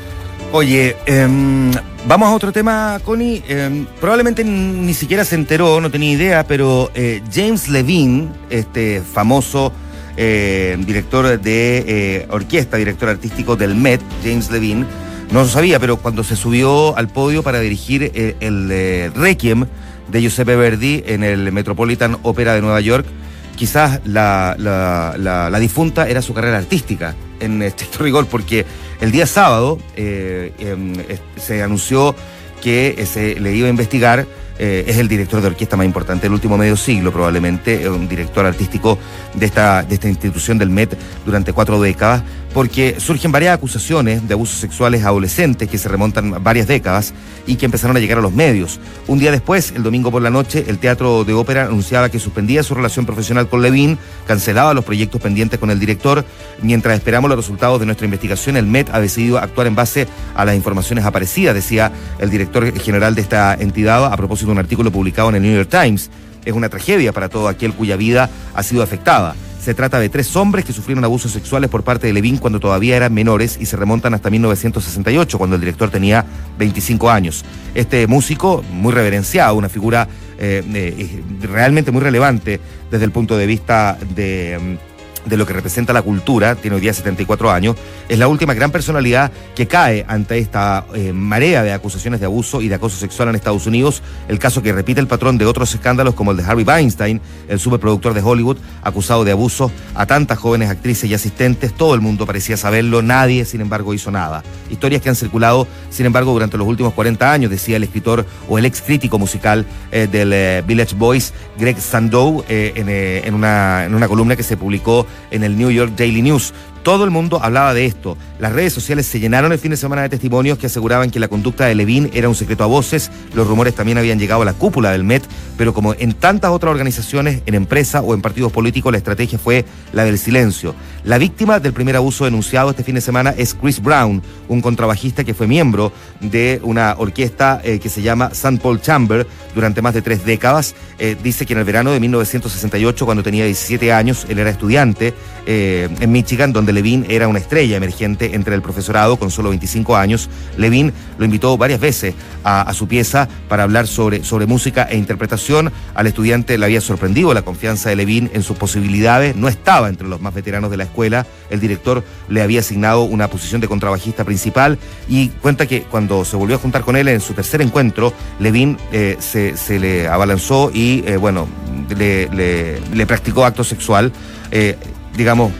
Oye, eh, vamos a otro tema, Connie. Eh, probablemente ni siquiera se enteró, no tenía idea, pero eh, James Levine, este famoso eh, director de eh, orquesta, director artístico del Met, James Levine, no lo sabía, pero cuando se subió al podio para dirigir el, el eh, Requiem de Giuseppe Verdi en el Metropolitan Opera de Nueva York, quizás la, la, la, la difunta era su carrera artística, en estricto rigor, porque el día sábado eh, eh, se anunció que se le iba a investigar. Eh, es el director de orquesta más importante del último medio siglo, probablemente, un director artístico de esta, de esta institución del Met durante cuatro décadas, porque surgen varias acusaciones de abusos sexuales a adolescentes que se remontan varias décadas y que empezaron a llegar a los medios. Un día después, el domingo por la noche, el Teatro de Ópera anunciaba que suspendía su relación profesional con Levine, cancelaba los proyectos pendientes con el director. Mientras esperamos los resultados de nuestra investigación, el Met ha decidido actuar en base a las informaciones aparecidas, decía el director general de esta entidad a propósito de un artículo publicado en el New York Times. Es una tragedia para todo aquel cuya vida ha sido afectada. Se trata de tres hombres que sufrieron abusos sexuales por parte de Levine cuando todavía eran menores y se remontan hasta mil novecientos sesenta y ocho, cuando el director tenía veinticinco años. Este músico, muy reverenciado, una figura eh, eh, realmente muy relevante desde el punto de vista de... de lo que representa la cultura, tiene hoy día setenta y cuatro años, es la última gran personalidad que cae ante esta eh, marea de acusaciones de abuso y de acoso sexual en Estados Unidos, el caso que repite el patrón de otros escándalos como el de Harvey Weinstein, el superproductor de Hollywood, acusado de abuso a tantas jóvenes actrices y asistentes. Todo el mundo parecía saberlo, nadie, sin embargo, hizo nada. Historias que han circulado, sin embargo, durante los últimos cuarenta años, decía el escritor o el ex crítico musical eh, del eh, Village Voice, Greg Sandow, eh, en, eh, en, una, en una columna que se publicó en el New York Daily News. Todo el mundo hablaba de esto. Las redes sociales se llenaron el fin de semana de testimonios que aseguraban que la conducta de Levine era un secreto a voces. Los rumores también habían llegado a la cúpula del Met, pero como en tantas otras organizaciones, en empresas o en partidos políticos, la estrategia fue la del silencio. La víctima del primer abuso denunciado este fin de semana es Chris Brown, un contrabajista que fue miembro de una orquesta eh, que se llama Saint Paul Chamber durante más de tres décadas. Eh, dice que en el verano de mil novecientos sesenta y ocho, cuando tenía diecisiete años, él era estudiante eh, en Michigan, donde Levine era una estrella emergente entre el profesorado con solo veinticinco años. Levine lo invitó varias veces a, a su pieza para hablar sobre, sobre música e interpretación. Al estudiante le había sorprendido la confianza de Levine en sus posibilidades. No estaba entre los más veteranos de la escuela. El director le había asignado una posición de contrabajista principal y cuenta que cuando se volvió a juntar con él en su tercer encuentro, Levine eh, se, se le abalanzó y, eh, bueno, le, le, le practicó acto sexual, eh, digamos.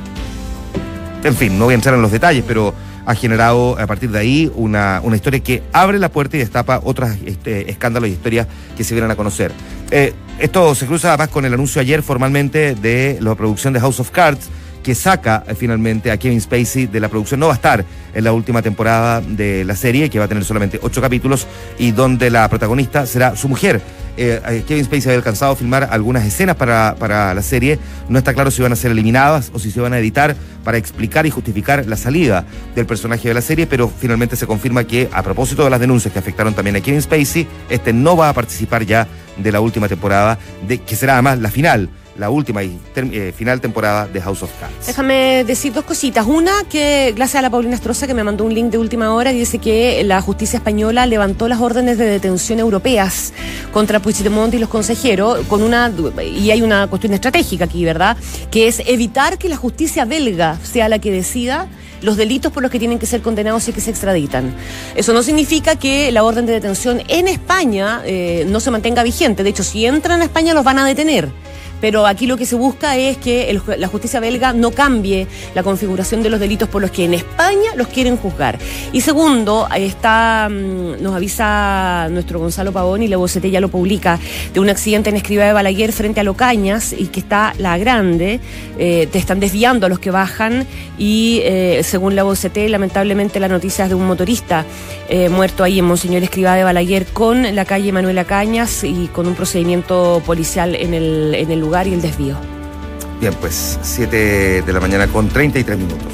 En fin, no voy a entrar en los detalles, pero ha generado a partir de ahí una, una historia que abre la puerta y destapa otros este, escándalos y historias que se vienen a conocer. Eh, esto se cruza además con el anuncio ayer formalmente de la producción de House of Cards, que saca eh, finalmente a Kevin Spacey de la producción. No va a estar en la última temporada de la serie, que va a tener solamente ocho capítulos, y donde la protagonista será su mujer. Eh, Kevin Spacey había alcanzado a filmar algunas escenas para, para la serie. No está claro si van a ser eliminadas o si se van a editar para explicar y justificar la salida del personaje de la serie, pero finalmente se confirma que, a propósito de las denuncias que afectaron también a Kevin Spacey, este no va a participar ya de la última temporada, de, que será además la final, la última y ter, eh, final temporada de House of Cards. Déjame decir dos cositas. Una, que gracias a la Paulina Estroza, que me mandó un link de última hora, dice que la justicia española levantó las órdenes de detención europeas contra Puigdemont y los consejeros, con una, y hay una cuestión estratégica aquí, ¿verdad?, que es evitar que la justicia belga sea la que decida los delitos por los que tienen que ser condenados y que se extraditan. Eso no significa que la orden de detención en España eh, no se mantenga vigente. De hecho, si entran a España los van a detener. Pero aquí lo que se busca es que el, la justicia belga no cambie la configuración de los delitos por los que en España los quieren juzgar. Y segundo, está, nos avisa nuestro Gonzalo Pavón, y la Bocete ya lo publica, de un accidente en Escribá de Balaguer frente a Locañas, y que está La Grande, eh, te están desviando a los que bajan, y eh, según la Bocete, lamentablemente la noticia es de un motorista eh, muerto ahí en Monseñor Escribá de Balaguer con la calle Manuela Cañas, y con un procedimiento policial en el, en el lugar y el desvío. Bien, pues siete de la mañana con treinta y tres minutos.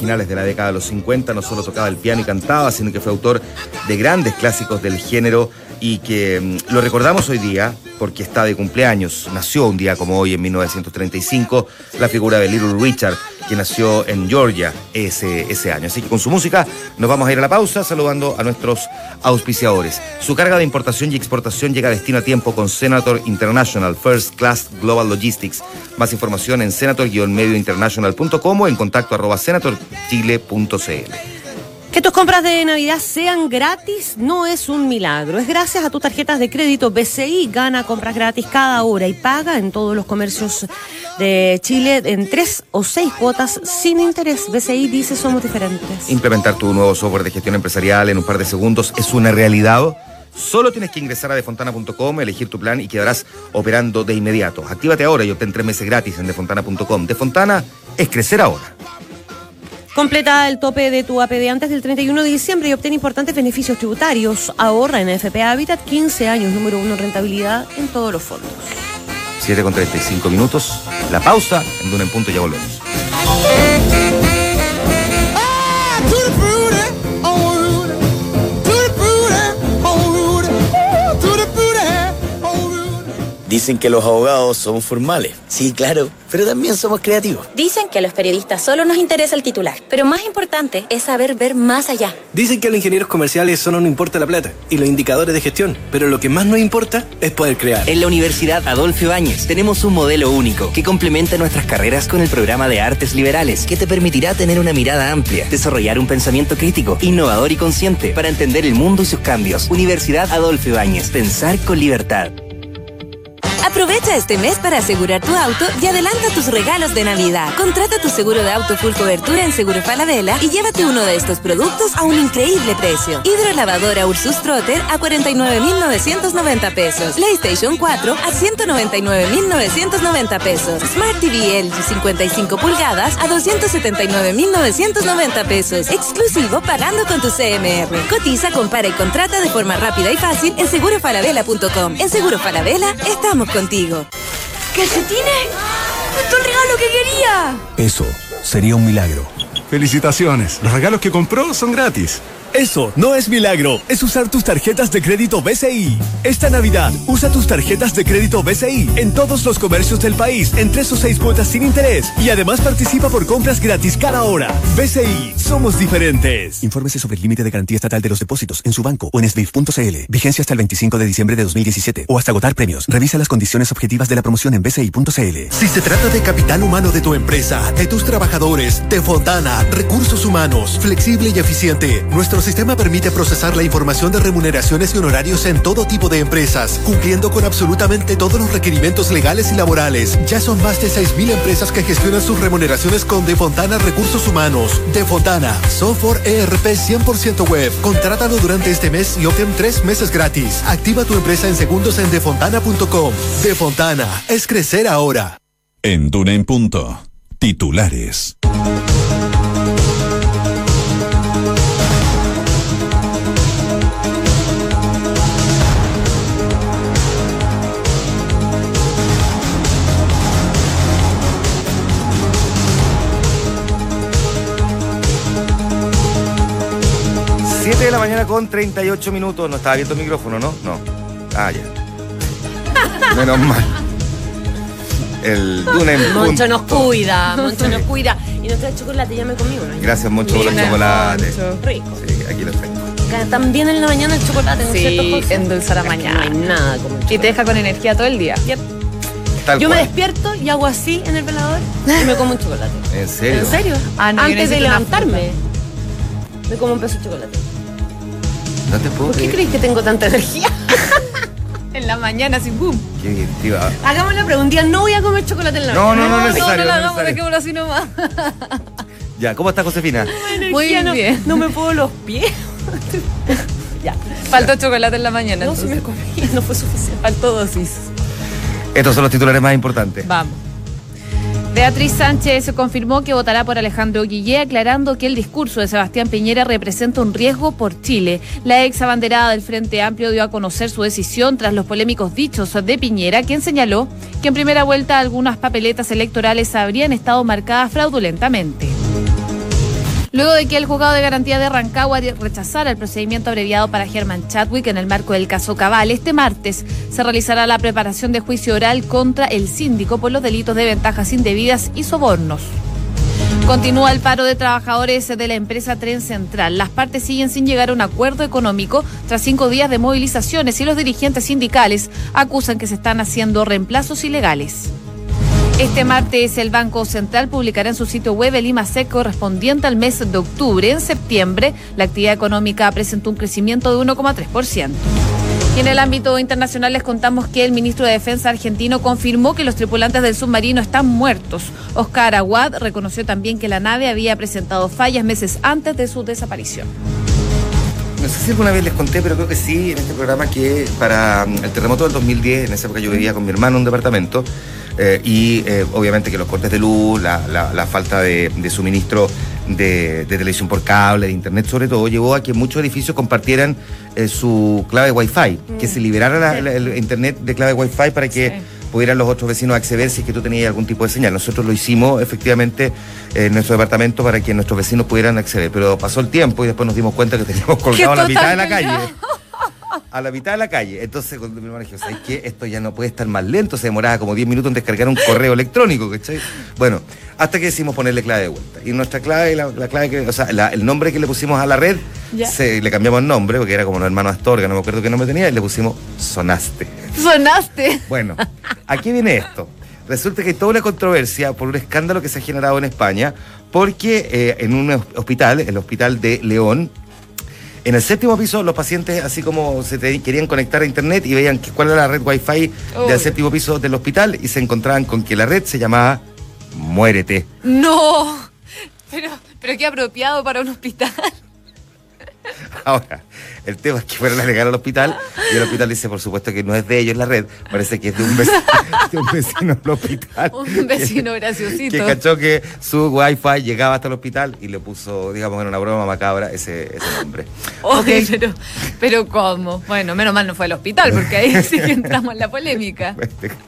finales de la década de los cincuenta no solo tocaba el piano y cantaba, sino que fue autor de grandes clásicos del género y que mm, lo recordamos hoy día porque está de cumpleaños. Nació un día como hoy, en mil novecientos treinta y cinco, la figura de Little Richard, que nació en Georgia ese, ese año. Así que con su música nos vamos a ir a la pausa saludando a nuestros auspiciadores. Su carga de importación y exportación llega a destino a tiempo con Senator International First Class Global Logistics. Más información en senator guion medio international punto com o en contacto arroba senator chile punto c l. Que tus compras de Navidad sean gratis no es un milagro. Es gracias a tus tarjetas de crédito B C I. Gana compras gratis cada hora y paga en todos los comercios de Chile en tres o seis cuotas sin interés. B C I dice somos diferentes. Implementar tu nuevo software de gestión empresarial en un par de segundos es una realidad. Solo tienes que ingresar a defontana punto com, elegir tu plan y quedarás operando de inmediato. Actívate ahora y obtén tres meses gratis en defontana punto com. Defontana es crecer ahora. Completa el tope de tu A P B antes del treinta y uno de diciembre y obtén importantes beneficios tributarios. Ahorra en F P Habitat, quince años, número uno en rentabilidad en todos los fondos. siete con treinta y cinco minutos. La pausa, en Duna en Punto, ya volvemos. Dicen que los abogados son formales. Sí, claro, pero también somos creativos. Dicen que a los periodistas solo nos interesa el titular, pero más importante es saber ver más allá. Dicen que a los ingenieros comerciales solo nos importa la plata y los indicadores de gestión, pero lo que más nos importa es poder crear. En la Universidad Adolfo Ibáñez tenemos un modelo único que complementa nuestras carreras con el programa de Artes Liberales, que te permitirá tener una mirada amplia, desarrollar un pensamiento crítico, innovador y consciente para entender el mundo y sus cambios. Universidad Adolfo Ibáñez, pensar con libertad. Aprovecha este mes para asegurar tu auto y adelanta tus regalos de Navidad. Contrata tu seguro de auto full cobertura en Seguro Falabella y llévate uno de estos productos a un increíble precio. Hidrolavadora Ursus Trotter a cuarenta y nueve mil novecientos noventa pesos. PlayStation cuatro a ciento noventa y nueve mil novecientos noventa pesos. Smart T V L G cincuenta y cinco pulgadas a doscientos setenta y nueve mil novecientos noventa pesos. Exclusivo pagando con tu C M R. Cotiza, compara y contrata de forma rápida y fácil en seguro falabella punto com. En Seguro Falabella estamos contigo. ¡Calcetines! ¡Justo el regalo que quería! Eso sería un milagro. Felicitaciones. Los regalos que compró son gratis. Eso no es milagro, es usar tus tarjetas de crédito B C I. Esta Navidad, usa tus tarjetas de crédito B C I en todos los comercios del país, en tres o seis cuotas sin interés. Y además participa por compras gratis cada hora. B C I, somos diferentes. Infórmese sobre el límite de garantía estatal de los depósitos en su banco o en S B I F punto c l. Vigencia hasta el veinticinco de diciembre de dos mil diecisiete o hasta agotar premios. Revisa las condiciones objetivas de la promoción en b c i punto c l. Si se trata de capital humano de tu empresa, de tus trabajadores, Defontana, recursos humanos, flexible y eficiente, nuestro sistema permite procesar la información de remuneraciones y honorarios en todo tipo de empresas, cumpliendo con absolutamente todos los requerimientos legales y laborales. Ya son más de seis mil empresas que gestionan sus remuneraciones con Defontana Recursos Humanos. Defontana, software E R P cien por ciento web. Contrátalo durante este mes y obtén tres meses gratis. Activa tu empresa en segundos en defontana punto com. Defontana, es crecer ahora. En Duna en Punto, titulares. siete de la mañana con treinta y ocho minutos. No estaba abierto el micrófono, ¿no? No. Ah, ya. Menos mal. El Duna en Punto. Moncho nos cuida, Moncho nos cuida. Y no trae chocolate, llame conmigo, ¿no? Gracias, Moncho, por el chocolate. Moncho. Rico. Sí, aquí lo tengo. También en la mañana el chocolate, ¿no es Sí, cierto, José? endulza la mañana. No hay nada como el chocolate. Y te deja con energía todo el día. Yep. Tal Yo cual. me despierto y hago así en el velador y me como un chocolate. ¿En serio? ¿En serio? Ah, no, yo Antes de necesito una levantarme, me como un pedazo de chocolate. No te puedo ¿Por qué creer. crees que tengo tanta energía? En la mañana, sin boom. Qué directiva. Hagamos la pregunta. Un día no voy a comer chocolate en la No, mañana. no, no, No, necesario, no la no hagamos, necesario. dejémoslo así nomás. Ya, ¿cómo está Josefina? Muy no, bien. No me puedo los pies. Ya. Faltó chocolate en la mañana. No, si entonces. me comí, no fue suficiente. Faltó dosis. Estos son los titulares más importantes. Vamos. Beatriz Sánchez confirmó que votará por Alejandro Guillé, aclarando que el discurso de Sebastián Piñera representa un riesgo por Chile. La ex abanderada del Frente Amplio dio a conocer su decisión tras los polémicos dichos de Piñera, quien señaló que en primera vuelta algunas papeletas electorales habrían estado marcadas fraudulentamente. Luego de que el juzgado de garantía de Rancagua rechazara el procedimiento abreviado para Herman Chadwick en el marco del caso Cabal, este martes se realizará la preparación de juicio oral contra el síndico por los delitos de ventajas indebidas y sobornos. Continúa el paro de trabajadores de la empresa Tren Central. Las partes siguen sin llegar a un acuerdo económico tras cinco días de movilizaciones y los dirigentes sindicales acusan que se están haciendo reemplazos ilegales. Este martes el Banco Central publicará en su sitio web el I M A C correspondiente al mes de octubre. En septiembre, la actividad económica presentó un crecimiento de uno coma tres por ciento. Y en el ámbito internacional les contamos que el ministro de Defensa argentino confirmó que los tripulantes del submarino están muertos. Oscar Aguad reconoció también que la nave había presentado fallas meses antes de su desaparición. No sé si alguna vez les conté, pero creo que sí, en este programa, que para el terremoto del dos mil diez, en esa época yo vivía con mi hermano en un departamento, eh, y eh, obviamente que los cortes de luz, la, la, la falta de, de suministro de, de televisión por cable, de internet sobre todo, llevó a que muchos edificios compartieran eh, su clave Wi-Fi, mm. que se liberara la, la, el internet de clave Wi-Fi para que... Sí. pudieran los otros vecinos acceder si es que tú tenías algún tipo de señal. Nosotros lo hicimos efectivamente en nuestro departamento para que nuestros vecinos pudieran acceder, pero pasó el tiempo y después nos dimos cuenta que teníamos colgado a la mitad de la calle. A la mitad de la calle. Entonces, cuando mi hermano dijo, ¿sabes qué? Esto ya no puede estar más lento, se demoraba como diez minutos en descargar un correo electrónico, ¿cachai? Bueno, hasta que decidimos ponerle clave de vuelta. Y nuestra clave, la, la clave que, o sea, la, el nombre que le pusimos a la red, se, le cambiamos el nombre, porque era como los hermanos Astorga, no me acuerdo qué nombre tenía, y le pusimos Sonaste. Sonaste. Bueno, aquí viene esto. Resulta que hay toda una controversia por un escándalo que se ha generado en España, porque eh, en un hospital, el hospital de León, en el séptimo piso, los pacientes, así como se te, querían conectar a internet y veían que, cuál era la red Wi-Fi oh. del séptimo piso del hospital, y se encontraban con que la red se llamaba Muérete. No, pero, pero qué apropiado para un hospital. Ahora, el tema es que fueron a alegar al hospital y el hospital dice, por supuesto, que no es de ellos la red, parece que es de un vecino, de un vecino del hospital. Un vecino que, graciosito. Que cachó que su wifi llegaba hasta el hospital y le puso, digamos, en una broma macabra ese, ese nombre. Oye, okay. pero, pero ¿cómo? Bueno, menos mal no fue al hospital, porque ahí sí que entramos en la polémica.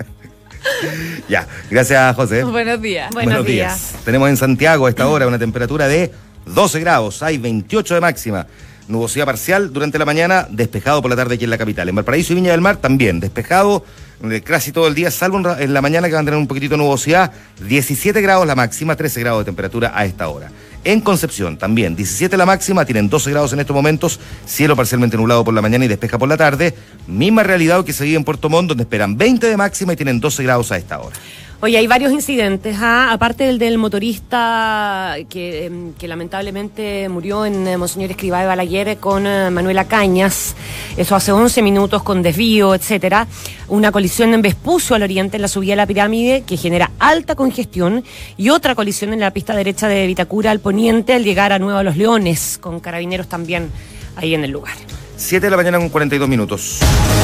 Ya, gracias, José. Buenos días. Buenos, Buenos días. días. Tenemos en Santiago a esta hora una temperatura de doce grados, hay veintiocho de máxima. Nubosidad parcial durante la mañana, despejado por la tarde aquí en la capital. En Valparaíso y Viña del Mar también, despejado casi todo el día, salvo en la mañana que van a tener un poquitito de nubosidad. diecisiete grados la máxima, trece grados de temperatura a esta hora. En Concepción también, diecisiete la máxima, tienen doce grados en estos momentos, cielo parcialmente nublado por la mañana y despeja por la tarde. Misma realidad que se vive en Puerto Montt, donde esperan veinte de máxima y tienen doce grados a esta hora. Oye, hay varios incidentes, ¿ah? Aparte del del motorista que, que lamentablemente murió en eh, Monseñor Escribá de Balaguer con eh, Manuela Cañas, eso hace once minutos con desvío, etcétera. Una colisión en Vespucio al oriente en la subida de la pirámide que genera alta congestión, y otra colisión en la pista derecha de Vitacura al poniente al llegar a Nueva Los Leones, con carabineros también ahí en el lugar. siete de la mañana con cuarenta y dos minutos.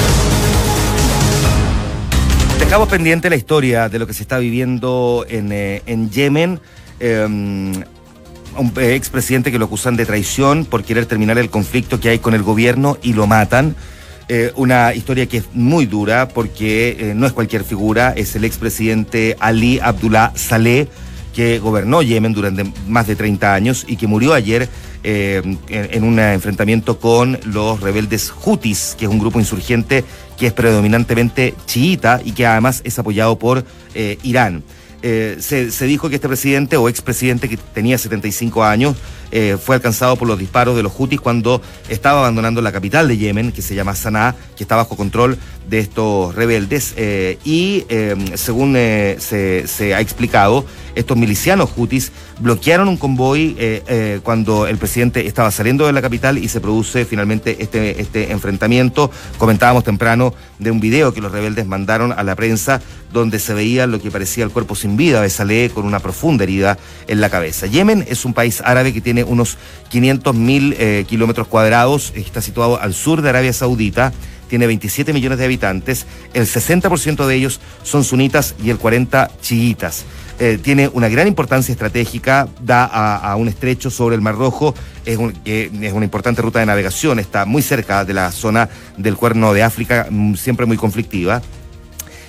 Dejamos pendiente la historia de lo que se está viviendo en, eh, en Yemen. Eh, un expresidente que lo acusan de traición por querer terminar el conflicto que hay con el gobierno y lo matan. Eh, una historia que es muy dura porque eh, no es cualquier figura, es el expresidente Ali Abdullah Saleh, que gobernó Yemen durante más de treinta años y que murió ayer eh, en, en un enfrentamiento con los rebeldes Houthis, que es un grupo insurgente que es predominantemente chiita y que además es apoyado por eh, Irán. Eh, se, se dijo que este presidente o expresidente, que tenía setenta y cinco años, eh, fue alcanzado por los disparos de los Houthis cuando estaba abandonando la capital de Yemen, que se llama Sanaa, que está bajo control de estos rebeldes. Eh, y eh, según eh, se, se ha explicado, estos milicianos Houthis bloquearon un convoy eh, eh, cuando el presidente estaba saliendo de la capital y se produce finalmente este, este enfrentamiento. Comentábamos temprano de un video que los rebeldes mandaron a la prensa donde se veía lo que parecía el cuerpo sin vida de Saleh con una profunda herida en la cabeza. Yemen es un país árabe que tiene unos quinientos mil eh, kilómetros cuadrados, está situado al sur de Arabia Saudita, tiene veintisiete millones de habitantes, el sesenta por ciento de ellos son sunitas y el cuarenta por ciento chiitas. Eh, tiene una gran importancia estratégica, da a, a un estrecho sobre el Mar Rojo, es, un, eh, es una importante ruta de navegación, está muy cerca de la zona del Cuerno de África, siempre muy conflictiva.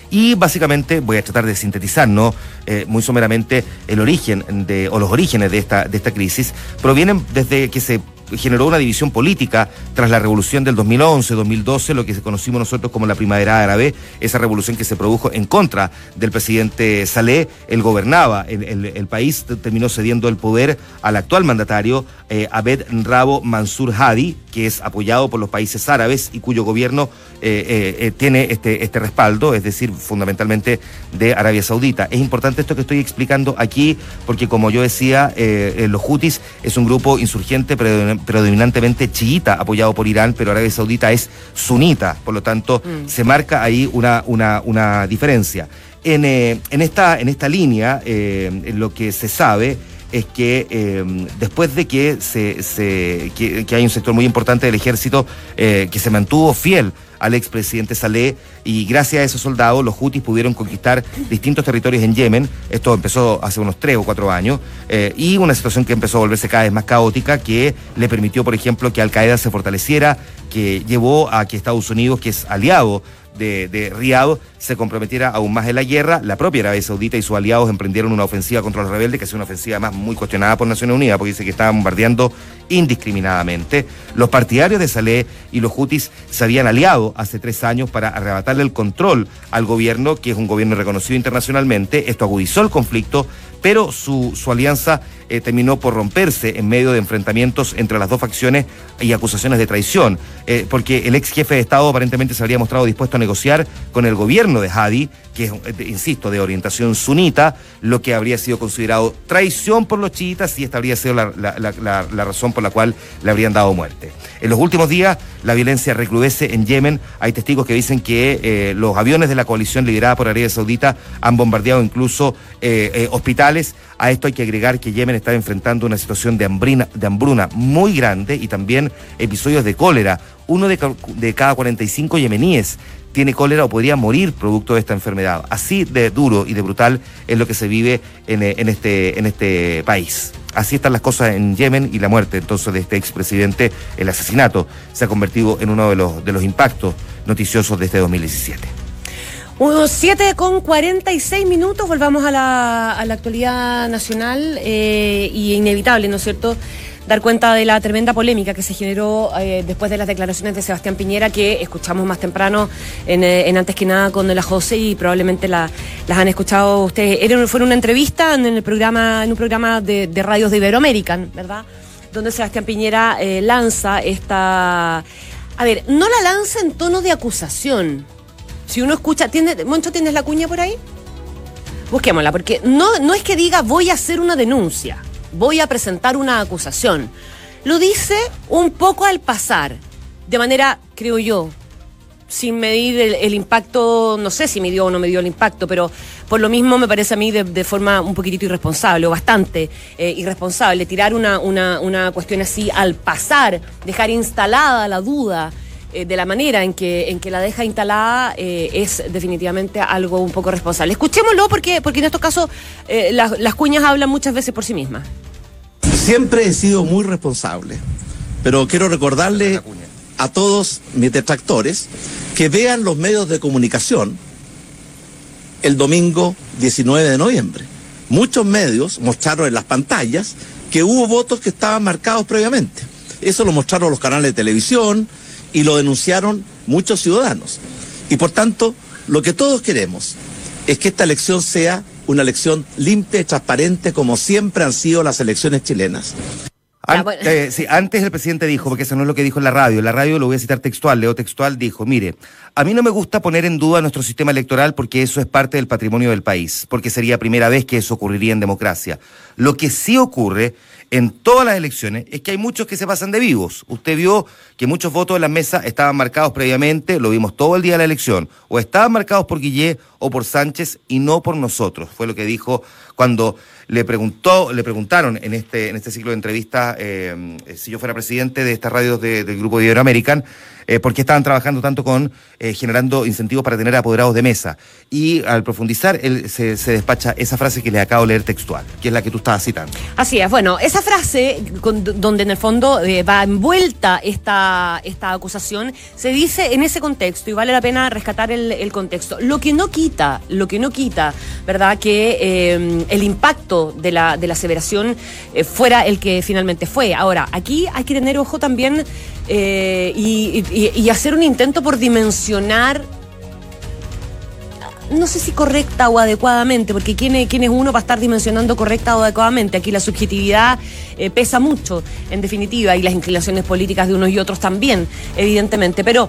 Y básicamente voy a tratar de sintetizar, ¿no? Eh, muy someramente el origen de, o los orígenes de esta, de esta crisis provienen desde que se generó una división política tras la revolución del dos mil once, dos mil doce, lo que conocimos nosotros como la primavera árabe, esa revolución que se produjo en contra del presidente Saleh. Él gobernaba el, el, el país, terminó cediendo el poder al actual mandatario eh, Abed Rabo Mansur Hadi, que es apoyado por los países árabes y cuyo gobierno eh, eh, tiene este, este respaldo, es decir, fundamentalmente de Arabia Saudita. Es importante esto que estoy explicando aquí porque, como yo decía, eh, eh, los Houthis es un grupo insurgente predominantemente chiita, apoyado por Irán, pero Arabia Saudita es sunita, por lo tanto mm. se marca ahí una, una, una diferencia. En, eh, en, esta, en esta línea, eh, lo que se sabe es que eh, después de que, se, se, que, que hay un sector muy importante del ejército eh, que se mantuvo fiel al expresidente Saleh, y gracias a esos soldados los Houthis pudieron conquistar distintos territorios en Yemen. Esto empezó hace unos tres o cuatro años, eh, y una situación que empezó a volverse cada vez más caótica, que le permitió, por ejemplo, que Al Qaeda se fortaleciera, que llevó a que Estados Unidos, que es aliado de, de Riad, se comprometiera aún más en la guerra. La propia Arabia Saudita y sus aliados emprendieron una ofensiva contra los rebeldes, que es una ofensiva más muy cuestionada por Naciones Unidas, porque dice que estaban bombardeando indiscriminadamente. Los partidarios de Saleh y los Houthis se habían aliado hace tres años para arrebatarle el control al gobierno, que es un gobierno reconocido internacionalmente. Esto agudizó el conflicto, pero su, su alianza eh, terminó por romperse en medio de enfrentamientos entre las dos facciones y acusaciones de traición, eh, porque el ex jefe de Estado aparentemente se habría mostrado dispuesto a negociar con el gobierno de Hadi, que es, eh, insisto, de orientación sunita, lo que habría sido considerado traición por los chiitas, y esta habría sido la, la, la, la, la razón por la cual le habrían dado muerte. En los últimos días, la violencia recrudece en Yemen. Hay testigos que dicen que eh, los aviones de la coalición liderada por Arabia Saudita han bombardeado incluso eh, eh, hospitales. A esto hay que agregar que Yemen está enfrentando una situación de hambrina, de hambruna muy grande, y también episodios de cólera. Uno de, de cada cuarenta y cinco yemeníes tiene cólera o podría morir producto de esta enfermedad. Así de duro y de brutal es lo que se vive en, en, este, en este país. Así están las cosas en Yemen, y la muerte entonces de este expresidente, el asesinato, se ha convertido en uno de los, de los impactos noticiosos de este dos mil diecisiete. Unos siete con cuarenta y seis minutos, volvamos a la, a la actualidad nacional, eh, y inevitable, ¿no es cierto?, dar cuenta de la tremenda polémica que se generó eh, después de las declaraciones de Sebastián Piñera, que escuchamos más temprano en, eh, en Antes que Nada con la José, y probablemente la, las han escuchado ustedes. Era, fue una entrevista en el programa, en un programa de, de radios de Iberoamerican, ¿verdad?, donde Sebastián Piñera eh, lanza esta... A ver, no la lanza en tono de acusación. Si uno escucha... ¿tiene, Moncho, ¿tienes la cuña por ahí? Busquémosla, porque no, no es que diga voy a hacer una denuncia, voy a presentar una acusación. Lo dice un poco al pasar, de manera, creo yo, sin medir el, el impacto, no sé si midió o no midió el impacto, pero por lo mismo me parece a mí de, de forma un poquitito irresponsable, o bastante eh, irresponsable, tirar una, una, una cuestión así al pasar, dejar instalada la duda eh, de la manera en que, en que la deja instalada, eh, es definitivamente algo un poco responsable. Escuchémoslo porque, porque en estos casos eh, las, las cuñas hablan muchas veces por sí mismas. Siempre he sido muy responsable, pero quiero recordarle a todos mis detractores que vean los medios de comunicación el domingo diecinueve de noviembre. Muchos medios mostraron en las pantallas que hubo votos que estaban marcados previamente. Eso lo mostraron los canales de televisión y lo denunciaron muchos ciudadanos. Y por tanto, lo que todos queremos es que esta elección sea una elección limpia y transparente, como siempre han sido las elecciones chilenas. Ant, eh, sí, antes el presidente dijo, porque eso no es lo que dijo en la radio, en la radio lo voy a citar textual, leo textual, dijo, mire, a mí no me gusta poner en duda nuestro sistema electoral porque eso es parte del patrimonio del país, porque sería primera vez que eso ocurriría en democracia. Lo que sí ocurre en todas las elecciones es que hay muchos que se pasan de vivos. Usted vio que muchos votos en la mesa estaban marcados previamente, lo vimos todo el día de la elección, o estaban marcados por Guillé o por Sánchez y no por nosotros, fue lo que dijo cuando le preguntó, le preguntaron en este, en este ciclo de entrevistas eh, si yo fuera presidente de estas radios de, del grupo de Iberoamerican, eh, por qué estaban trabajando tanto con eh, generando incentivos para tener apoderados de mesa. Y al profundizar, él se, se despacha esa frase que le acabo de leer textual, que es la que tú estabas citando. Así es, bueno, esa frase con, donde en el fondo eh, va envuelta esta, esta acusación, se dice en ese contexto, y vale la pena rescatar el, el contexto. Lo que no quita, lo que no quita, ¿verdad?, que eh, el impacto de la, de la aseveración eh, fuera el que finalmente fue. Ahora, aquí hay que tener ojo también eh, y, y, y hacer un intento por dimensionar, no sé si correcta o adecuadamente, porque ¿quién es, quién es uno para estar dimensionando correcta o adecuadamente? Aquí la subjetividad eh, pesa mucho, en definitiva, y las inclinaciones políticas de unos y otros también, evidentemente, pero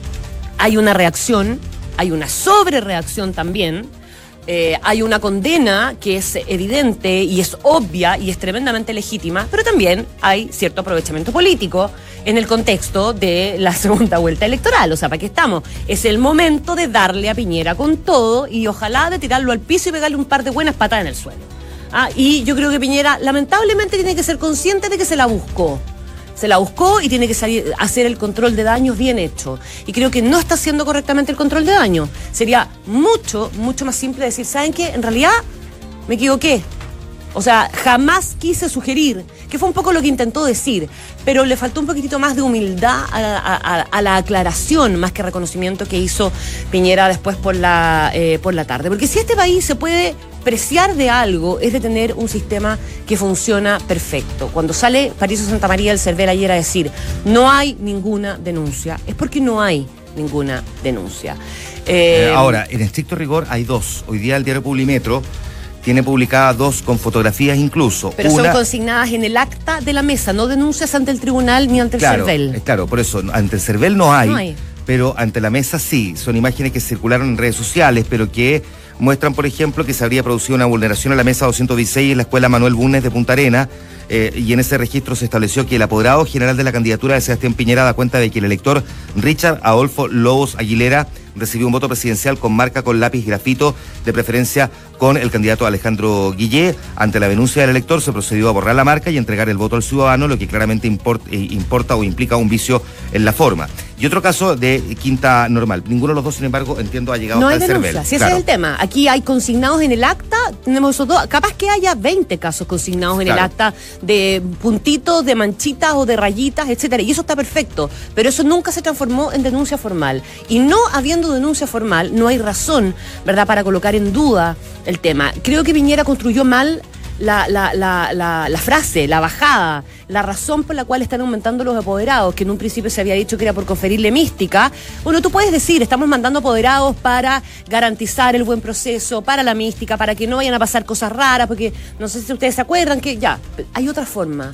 hay una reacción, hay una sobrereacción también. Eh, hay una condena que es evidente y es obvia y es tremendamente legítima, pero también hay cierto aprovechamiento político en el contexto de la segunda vuelta electoral. O sea, ¿para qué estamos? Es el momento de darle a Piñera con todo y ojalá de tirarlo al piso y pegarle un par de buenas patadas en el suelo. Ah, y yo creo que Piñera lamentablemente tiene que ser consciente de que se la buscó. Se la buscó y tiene que salir, hacer el control de daños bien hecho. Y creo que no está haciendo correctamente el control de daños. Sería mucho, mucho más simple decir, ¿saben qué? En realidad me equivoqué. O sea, jamás quise sugerir, que fue un poco lo que intentó decir, pero le faltó un poquitito más de humildad a, a, a la aclaración, más que reconocimiento que hizo Piñera después por la, eh, por la tarde. Porque si este país se puede preciar de algo, es de tener un sistema que funciona perfecto. Cuando sale Patricio Santamaría del CERVEL ayer a decir, no hay ninguna denuncia, es porque no hay ninguna denuncia. Eh, Ahora, en estricto rigor hay dos. Hoy día el diario Publimetro tiene publicadas dos con fotografías incluso. Pero Una, son consignadas en el acta de la mesa, no denuncias ante el tribunal ni ante el claro, CERVEL. Claro, por eso, ante el CERVEL no hay, no hay, pero ante la mesa sí. Son imágenes que circularon en redes sociales, pero que muestran, por ejemplo, que se habría producido una vulneración a la mesa doscientos dieciséis en la Escuela Manuel Bulnes de Punta Arenas, eh, y en ese registro se estableció que el apoderado general de la candidatura de Sebastián Piñera da cuenta de que el elector Richard Adolfo Lobos Aguilera recibió un voto presidencial con marca con lápiz grafito, de preferencia con el candidato Alejandro Guillé. Ante la denuncia del elector se procedió a borrar la marca y entregar el voto al ciudadano, lo que claramente import, eh, importa o implica un vicio en la forma. Y otro caso de Quinta Normal. Ninguno de los dos, sin embargo, entiendo, ha llegado no hasta hay el denuncia, CERVEL. si Claro. ese es el tema. Aquí hay consignados en el acta, tenemos esos dos, capaz que haya veinte casos consignados en Claro. el acta de puntitos, de manchitas o de rayitas, etcétera. Y eso está perfecto, pero eso nunca se transformó en denuncia formal. Y no habiendo denuncia formal, no hay razón, ¿verdad?, para colocar en duda el tema. Creo que Piñera construyó mal La, la, la, la, la frase, la bajada, la razón por la cual están aumentando los apoderados, que en un principio se había dicho que era por conferirle mística. Bueno, tú puedes decir, estamos mandando apoderados para garantizar el buen proceso, para la mística, para que no vayan a pasar cosas raras, porque no sé si ustedes se acuerdan que ya, hay otra forma.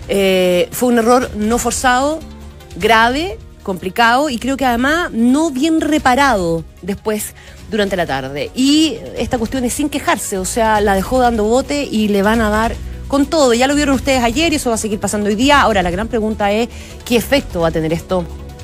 Eh, fue un error no forzado, grave, complicado y creo que además no bien reparado después durante la tarde. Y esta cuestión es sin quejarse, o sea, la dejó dando bote y le van a dar con todo. Ya lo vieron ustedes ayer y eso va a seguir pasando hoy día. Ahora, la gran pregunta es, ¿qué efecto va a tener esto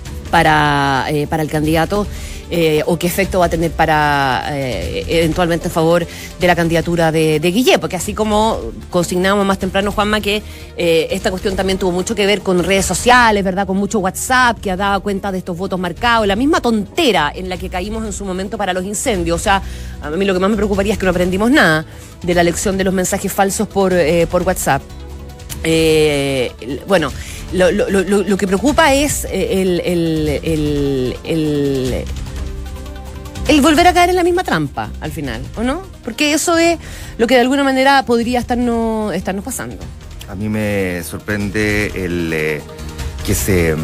para, eh, para el candidato? Eh, o qué efecto va a tener para eh, eventualmente en favor de la candidatura de, de Guillé, porque así como consignábamos más temprano, Juanma, que eh, esta cuestión también tuvo mucho que ver con redes sociales, ¿verdad?, con mucho WhatsApp que daba cuenta de estos votos marcados, la misma tontera en la que caímos en su momento para los incendios. O sea, a mí lo que más me preocuparía es que no aprendimos nada de la lección de los mensajes falsos por, eh, por WhatsApp. Eh, bueno, lo, lo, lo, lo que preocupa es el, el, el, el el volver a caer en la misma trampa al final, ¿o no? Porque eso es lo que de alguna manera podría estarnos, estarnos pasando. A mí me sorprende el eh, que se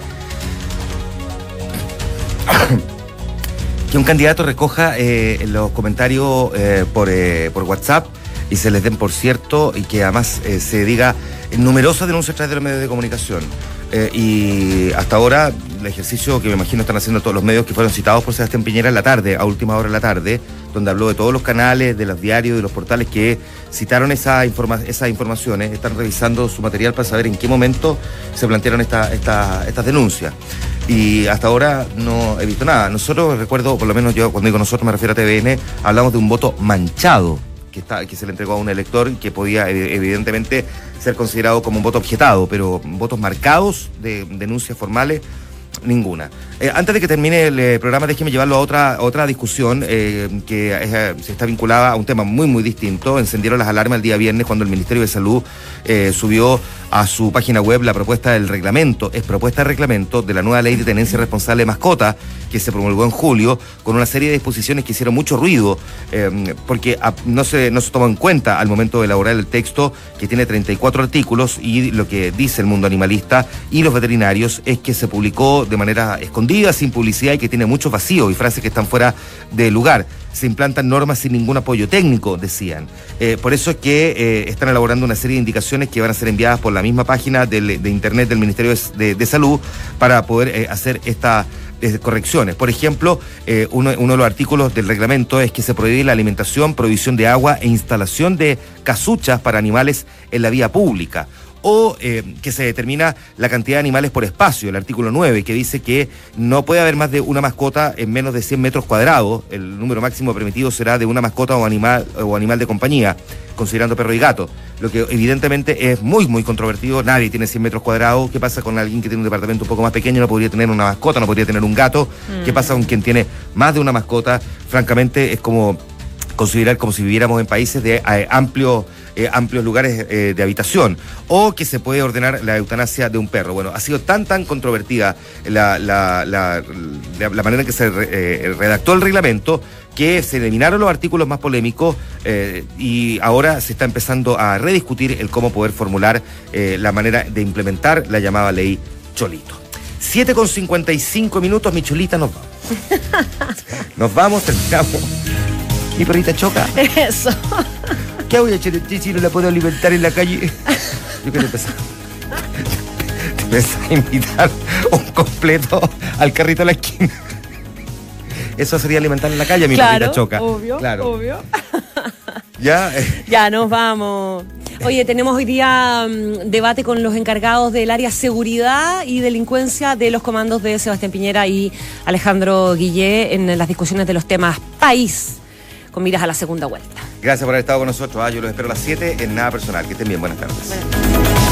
que un candidato recoja eh, los comentarios eh, por, eh, por WhatsApp y se les den por cierto y que además eh, se diga numerosas denuncias a través de los medios de comunicación. Eh, y hasta ahora el ejercicio que me imagino están haciendo todos los medios que fueron citados por Sebastián Piñera en la tarde, a última hora de la tarde, donde habló de todos los canales, de los diarios, de los portales que citaron esa informa esas informaciones, están revisando su material para saber en qué momento se plantearon esta, esta, estas denuncias. Y hasta ahora no he visto nada. Nosotros, recuerdo, por lo menos yo cuando digo nosotros me refiero a T V N, hablamos de un voto manchado que, está, que se le entregó a un elector y que podía evidentemente ser considerado como un voto objetado, pero votos marcados de denuncias formales Ninguna. Eh, antes de que termine el eh, programa, déjeme llevarlo a otra, otra discusión eh, que eh, se está vinculada a un tema muy, muy distinto. Encendieron las alarmas el día viernes cuando el Ministerio de Salud eh, subió a su página web la propuesta del reglamento, es propuesta de reglamento de la nueva ley de tenencia responsable de mascota que se promulgó en julio, con una serie de disposiciones que hicieron mucho ruido, eh, porque a, no, se, no se tomó en cuenta al momento de elaborar el texto, que tiene treinta y cuatro artículos, y lo que dice el mundo animalista y los veterinarios es que se publicó de manera escondida, sin publicidad, y que tiene muchos vacíos y frases que están fuera de lugar. Se implantan normas sin ningún apoyo técnico, decían. Eh, por eso es que eh, están elaborando una serie de indicaciones que van a ser enviadas por la misma página de, de internet del Ministerio de, de, de Salud para poder eh, hacer estas eh, correcciones. Por ejemplo, eh, uno, uno de los artículos del reglamento es que se prohíbe la alimentación, provisión de agua e instalación de casuchas para animales en la vía pública. O eh, que se determina la cantidad de animales por espacio, el artículo nueve, que dice que no puede haber más de una mascota en menos de cien metros cuadrados. El número máximo permitido será de una mascota o animal, o animal de compañía, considerando perro y gato. Lo que evidentemente es muy, muy controvertido. Nadie tiene cien metros cuadrados. ¿Qué pasa con alguien que tiene un departamento un poco más pequeño? No podría tener una mascota, no podría tener un gato. Mm. ¿Qué pasa con quien tiene más de una mascota? Francamente, es como considerar como si viviéramos en países de eh, amplio... Eh, amplios lugares eh, de habitación, o que se puede ordenar la eutanasia de un perro. Bueno, ha sido tan tan controvertida la, la, la, la, la manera en que se re, eh, redactó el reglamento, que se eliminaron los artículos más polémicos eh, y ahora se está empezando a rediscutir el cómo poder formular eh, la manera de implementar la llamada ley Cholito. siete con cincuenta y cinco minutos, mi Cholita, nos vamos. Nos vamos, terminamos. Mi perrita Choca. Eso. ¿Qué voy a echar si no la puedo alimentar en la calle? Yo quiero empezar. Te empezar a invitar un completo al carrito de la esquina. Eso sería alimentar en la calle, mi claro, perrita Choca. Obvio, claro, obvio. Ya. Eh. Ya, nos vamos. Oye, tenemos hoy día um, debate con los encargados del área seguridad y delincuencia de los comandos de Sebastián Piñera y Alejandro Guillé en las discusiones de los temas país, con miras a la segunda vuelta. Gracias por haber estado con nosotros. Ah, yo los espero a las siete en Nada Personal. Que estén bien. Buenas tardes. Buenas tardes.